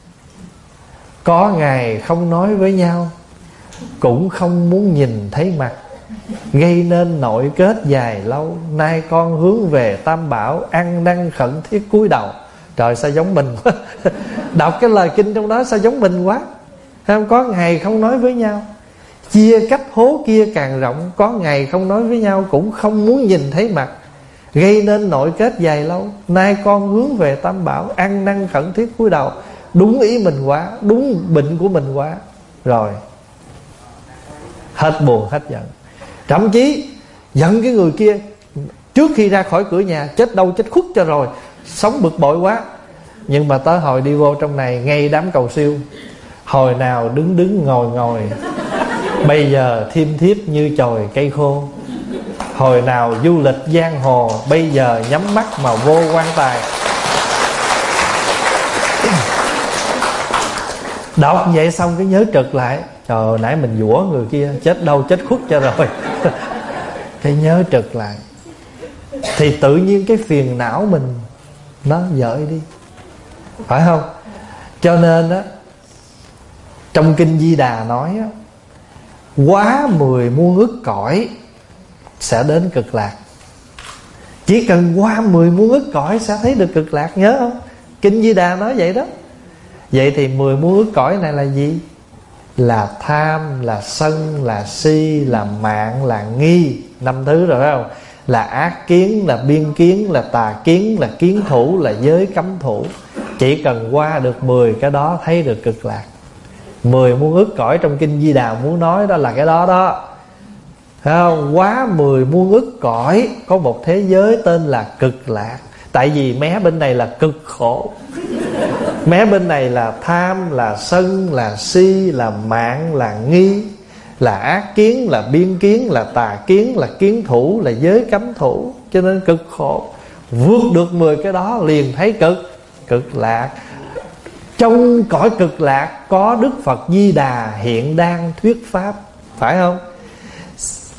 Có ngày không nói với nhau, cũng không muốn nhìn thấy mặt, gây nên nội kết dài lâu. Nay con hướng về Tam Bảo, ăn năn khẩn thiết cúi đầu. Trời, sao giống mình quá. Đọc cái lời kinh trong đó sao giống mình quá. Không có ngày không nói với nhau, chia cách hố kia càng rộng. Có ngày không nói với nhau, cũng không muốn nhìn thấy mặt, gây nên nội kết dài lâu. Nay con hướng về Tam Bảo, ăn năn khẩn thiết cúi đầu. Đúng ý mình quá, đúng bệnh của mình quá. Rồi hết buồn hết giận. Thậm chí giận cái người kia, trước khi ra khỏi cửa nhà, chết đâu chết khuất cho rồi, sống bực bội quá. Nhưng mà tới hồi đi vô trong này, ngay đám cầu siêu, hồi nào đứng ngồi, bây giờ thiêm thiếp như chồi cây khô. Hồi nào du lịch giang hồ, bây giờ nhắm mắt mà vô quan tài. Đọc vậy xong cái nhớ trực lại, trời, nãy mình dũa người kia, chết đâu chết khuất cho rồi. Cái nhớ trực lại, thì tự nhiên cái phiền não mình nó dời đi, phải không? Cho nên á, trong kinh Di Đà nói á, quá 10 muôn ức cõi sẽ đến cực lạc. Chỉ cần qua 10 muôn ức cõi sẽ thấy được cực lạc, nhớ không? Kinh Di Đà nói vậy đó. Vậy thì 10 muôn ức cõi này là gì? Là tham, là sân, là si, là mạng, là nghi. 5 thứ rồi phải không? Là ác kiến, là biên kiến, là tà kiến, là kiến thủ, là giới cấm thủ. Chỉ cần qua được 10 cái đó thấy được cực lạc. 10 muôn ức cõi trong kinh Di Đà muốn nói đó là cái đó đó, thấy không? Quá 10 muôn ức cõi có một thế giới tên là cực lạc. Tại vì mé bên này là cực khổ, mé bên này là tham, là sân, là si, là mạng, là nghi, là ác kiến, là biên kiến, là tà kiến, là kiến thủ, là giới cấm thủ. Cho nên cực khổ. Vượt được 10 cái đó liền thấy cực lạc. Trong cõi cực lạc có Đức Phật Di Đà hiện đang thuyết pháp, phải không?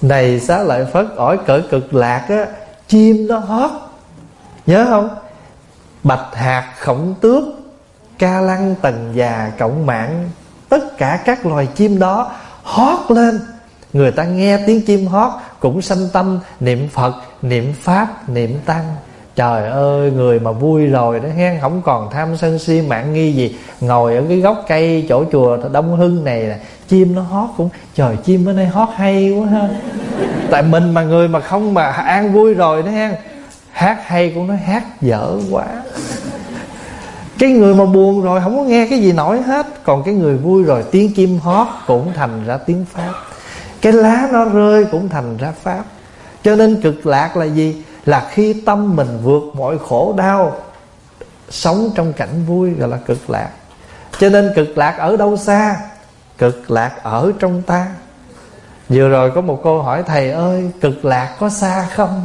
Này Xá Lợi Phất, ở cõi Cực Lạc á, chim nó hót, nhớ không? Bạch hạc, khổng tước, ca lăng, tần già, cộng mạng, tất cả các loài chim đó hót lên. Người ta nghe tiếng chim hót cũng sanh tâm niệm Phật, niệm Pháp, niệm Tăng. Trời ơi, người mà vui rồi đó hen, không còn tham sân si mạng nghi gì. Ngồi ở cái gốc cây chỗ chùa Đông Hưng này là chim nó hót cũng, trời, chim bữa nay hót hay quá ha. Tại mình mà người mà không mà an vui rồi đó hen, hát hay cũng nói hát dở quá. Cái người mà buồn rồi không có nghe cái gì nổi hết. Còn cái người vui rồi, tiếng chim hót cũng thành ra tiếng Pháp, cái lá nó rơi cũng thành ra Pháp. Cho nên Cực Lạc là gì? Là khi tâm mình vượt mọi khổ đau, sống trong cảnh vui, gọi là Cực Lạc. Cho nên Cực Lạc ở đâu xa? Cực Lạc ở trong ta. Vừa rồi có một cô hỏi thầy ơi, Cực Lạc có xa không?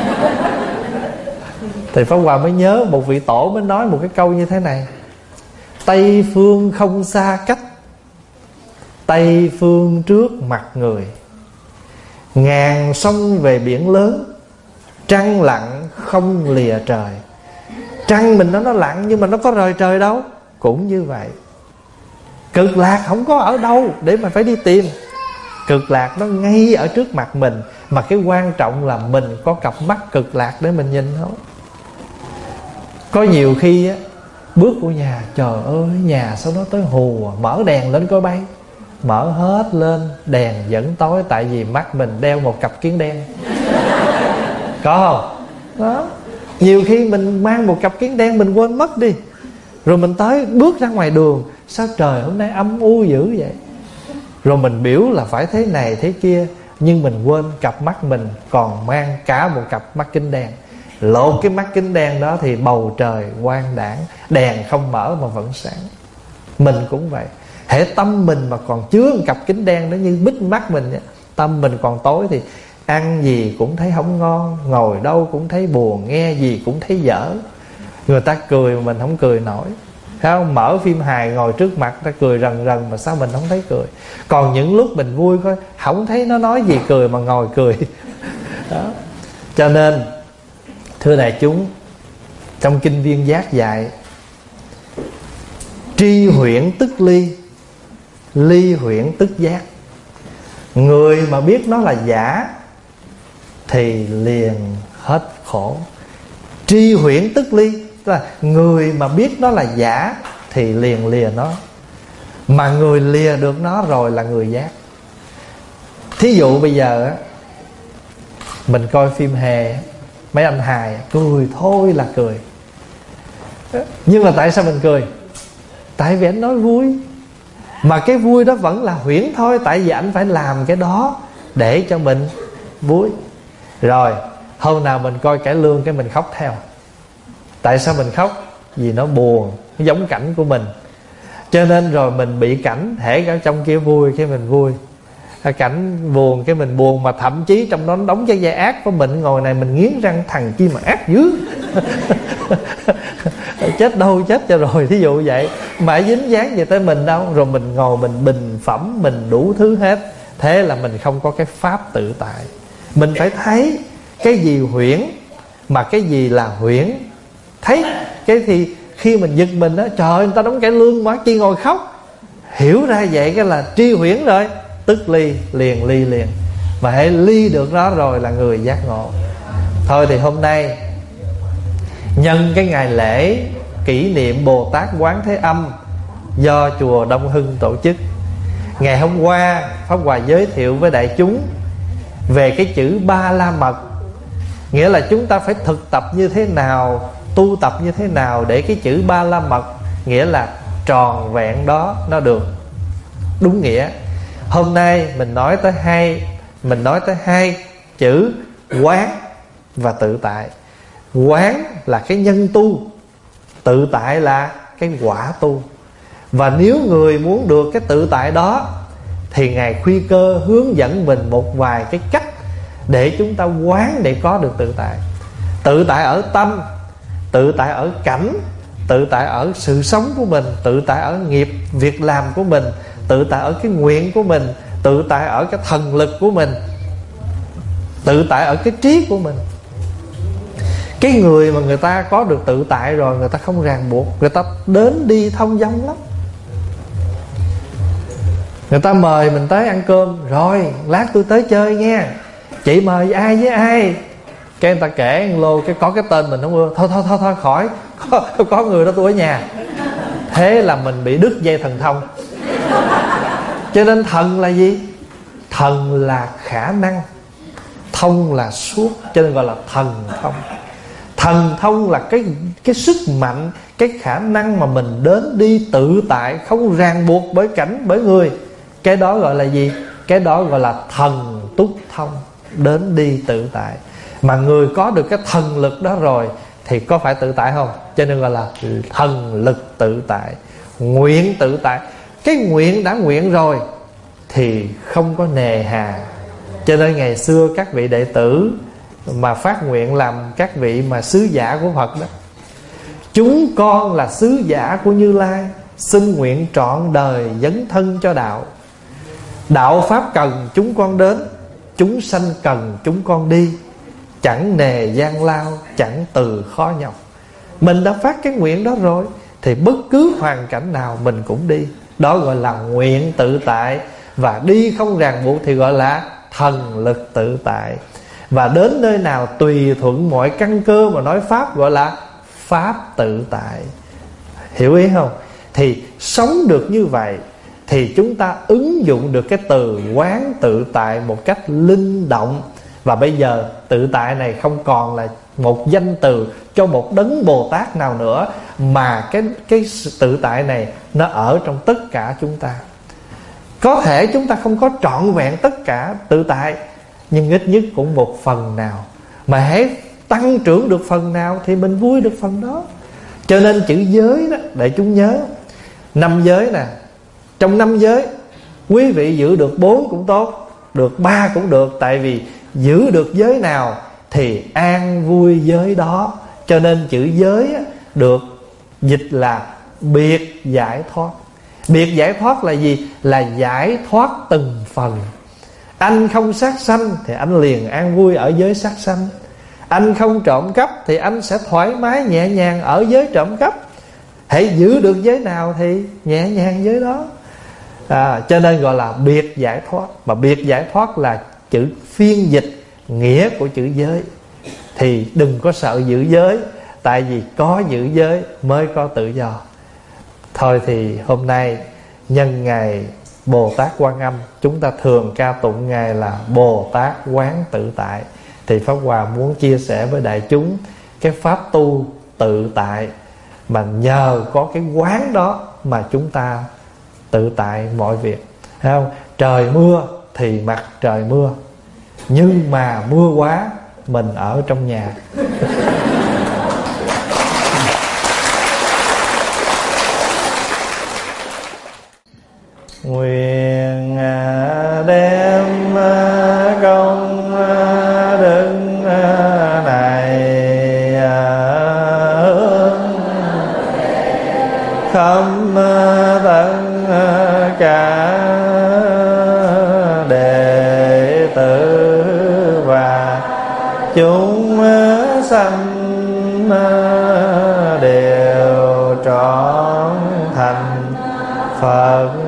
Thầy Pháp Hòa mới nhớ một vị tổ mới nói một cái câu như thế này: Tây phương không xa cách, Tây phương trước mặt người. Ngàn sông về biển lớn, trăng lặng không lìa trời. Trăng mình nó lặng nhưng mà nó có rời trời đâu. Cũng như vậy, Cực Lạc không có ở đâu để mà phải đi tìm. Cực Lạc nó ngay ở trước mặt mình. Mà cái quan trọng là mình có cặp mắt Cực Lạc để mình nhìn thôi. Có nhiều khi á, bước vô nhà, trời ơi nhà sao nó tới hù, mở đèn lên coi bay. Mở hết lên, đèn vẫn tối. Tại vì mắt mình đeo một cặp kiến đen. Có không? Đó. Nhiều khi mình mang một cặp kiến đen mình quên mất đi. Rồi mình tới bước ra ngoài đường, sao trời hôm nay âm u dữ vậy? Rồi mình biểu là phải thế này thế kia, nhưng mình quên cặp mắt mình còn mang cả một cặp mắt kính đen. Lột cái mắt kính đen đó thì bầu trời quang đãng, đèn không mở mà vẫn sáng. Mình cũng vậy. Hễ tâm mình mà còn chứa một cặp kính đen, nó như bích mắt mình vậy. Tâm mình còn tối thì ăn gì cũng thấy không ngon, ngồi đâu cũng thấy buồn, nghe gì cũng thấy dở. Người ta cười mà mình không cười nổi. Thấy không? Mở phim hài ngồi trước mặt ta cười rần rần mà sao mình không thấy cười. Còn những lúc mình vui coi, không thấy nó nói gì cười mà ngồi cười. Đó. Cho nên thưa đại chúng, trong kinh Viên Giác dạy tri huyễn tức ly, ly huyễn tức giác. Người mà biết nó là giả thì liền hết khổ. Tri huyễn tức ly, tức là người mà biết nó là giả thì liền lìa nó. Mà người lìa được nó rồi là người giác. Thí dụ bây giờ á, mình coi phim hề, mấy anh hài cười thôi là cười. Nhưng mà tại sao mình cười? Tại vì anh nói vui. Mà cái vui đó vẫn là huyễn thôi. Tại vì anh phải làm cái đó để cho mình vui. Rồi hôm nào mình coi cải lương cái mình khóc theo. Tại sao mình khóc? Vì nó buồn, nó giống cảnh của mình. Cho nên rồi mình bị cảnh, hễ ở trong kia vui cái mình vui, cảnh buồn cái mình buồn. Mà thậm chí trong đó nó đóng cái vai ác của mình. Ngồi này mình nghiến răng, thằng chi mà ác dữ. Chết đâu chết cho rồi, thí dụ vậy. Mà dính dáng về tới mình đâu. Rồi mình ngồi mình bình phẩm, mình đủ thứ hết. Thế là mình không có cái pháp tự tại. Mình phải thấy cái gì huyễn mà cái gì là huyễn. Thấy cái thì khi mình giật mình đó, trời ơi, người ta đóng cải lương mà chi ngồi khóc. Hiểu ra vậy cái là tri huyễn rồi. Tức ly, liền ly liền. Mà hãy ly được đó rồi là người giác ngộ. Thôi thì hôm nay nhân cái ngày lễ kỷ niệm Bồ Tát Quán Thế Âm do chùa Đông Hưng tổ chức, ngày hôm qua Pháp Hòa giới thiệu với đại chúng về cái chữ Ba La Mật. Nghĩa là chúng ta phải thực tập như thế nào, tu tập như thế nào để cái chữ Ba La Mật, nghĩa là tròn vẹn đó, nó được đúng nghĩa. Hôm nay mình nói tới hai chữ quán và tự tại. Quán là cái nhân tu, tự tại là cái quả tu. Và nếu người muốn được cái tự tại đó thì Ngài Khuy Cơ hướng dẫn mình một vài cái cách để chúng ta quán để có được tự tại. Tự tại ở tâm, tự tại ở cảnh, tự tại ở sự sống của mình, tự tại ở nghiệp việc làm của mình, tự tại ở cái nguyện của mình, tự tại ở cái thần lực của mình. Tự tại ở cái trí của mình. Cái người mà người ta có được tự tại rồi, người ta không ràng buộc, người ta đến đi thông dong lắm. Người ta mời mình tới ăn cơm, rồi lát tôi tới chơi nghe, chị mời ai với ai. Cái người ta kể một lô, cái có cái tên mình không ưa, thôi khỏi, có người đó tôi ở nhà. Thế là mình bị đứt dây thần thông. Cho nên thần là gì? Thần là khả năng, thông là suốt, cho nên gọi là thần thông. Thần thông là cái sức mạnh, cái khả năng mà mình đến đi tự tại, không ràng buộc bởi cảnh, bởi người. Cái đó gọi là gì? Cái đó gọi là thần túc thông, đến đi tự tại. Mà người có được cái thần lực đó rồi thì có phải tự tại không? Cho nên gọi là thần lực tự tại, nguyện tự tại. Cái nguyện đã nguyện rồi thì không có nề hà. Cho nên ngày xưa các vị đệ tử mà phát nguyện làm các vị mà sứ giả của Phật đó: chúng con là sứ giả của Như Lai, xin nguyện trọn đời dấn thân cho đạo. Đạo pháp cần chúng con đến, chúng sanh cần chúng con đi. Chẳng nề gian lao, chẳng từ khó nhọc. Mình đã phát cái nguyện đó rồi thì bất cứ hoàn cảnh nào mình cũng đi. Đó gọi là nguyện tự tại. Và đi không ràng buộc thì gọi là thần lực tự tại. Và đến nơi nào tùy thuận mọi căn cơ mà nói pháp, gọi là pháp tự tại. Hiểu ý không? Thì sống được như vậy thì chúng ta ứng dụng được cái từ quán tự tại một cách linh động. Và bây giờ tự tại này không còn là một danh từ cho một đấng Bồ Tát nào nữa, mà cái tự tại này nó ở trong tất cả chúng ta. Có thể chúng ta không có trọn vẹn tất cả tự tại, nhưng ít nhất cũng một phần nào. Mà hãy tăng trưởng được phần nào thì mình vui được phần đó. Cho nên chữ giới đó, để chúng nhớ 5 giới nè. Trong 5 giới, quý vị giữ được 4 cũng tốt, được 3 cũng được. Tại vì giữ được giới nào thì an vui giới đó. Cho nên chữ giới được dịch là biệt giải thoát. Biệt giải thoát là gì? Là giải thoát từng phần. Anh không sát sanh thì anh liền an vui ở giới sát sanh. Anh không trộm cắp thì anh sẽ thoải mái nhẹ nhàng ở giới trộm cắp. Hãy giữ được giới nào thì nhẹ nhàng giới đó. Cho nên gọi là biệt giải thoát. Mà biệt giải thoát là chữ phiên dịch nghĩa của chữ giới. Thì đừng có sợ giữ giới, tại vì có giữ giới mới có tự do. Thôi thì hôm nay nhân ngày Bồ Tát Quan Âm, chúng ta thường ca tụng Ngài là Bồ Tát Quán Tự Tại. Thì Pháp Hòa muốn chia sẻ với đại chúng cái pháp tu tự tại, mà nhờ có cái quán đó mà chúng ta tự tại mọi việc. Thấy không? Trời mưa thì mặc trời mưa, nhưng mà mưa quá mình ở trong nhà. Nguyện đem công đức này khâm tấn cả đệ tử và chúng sanh đều trọn thành Phật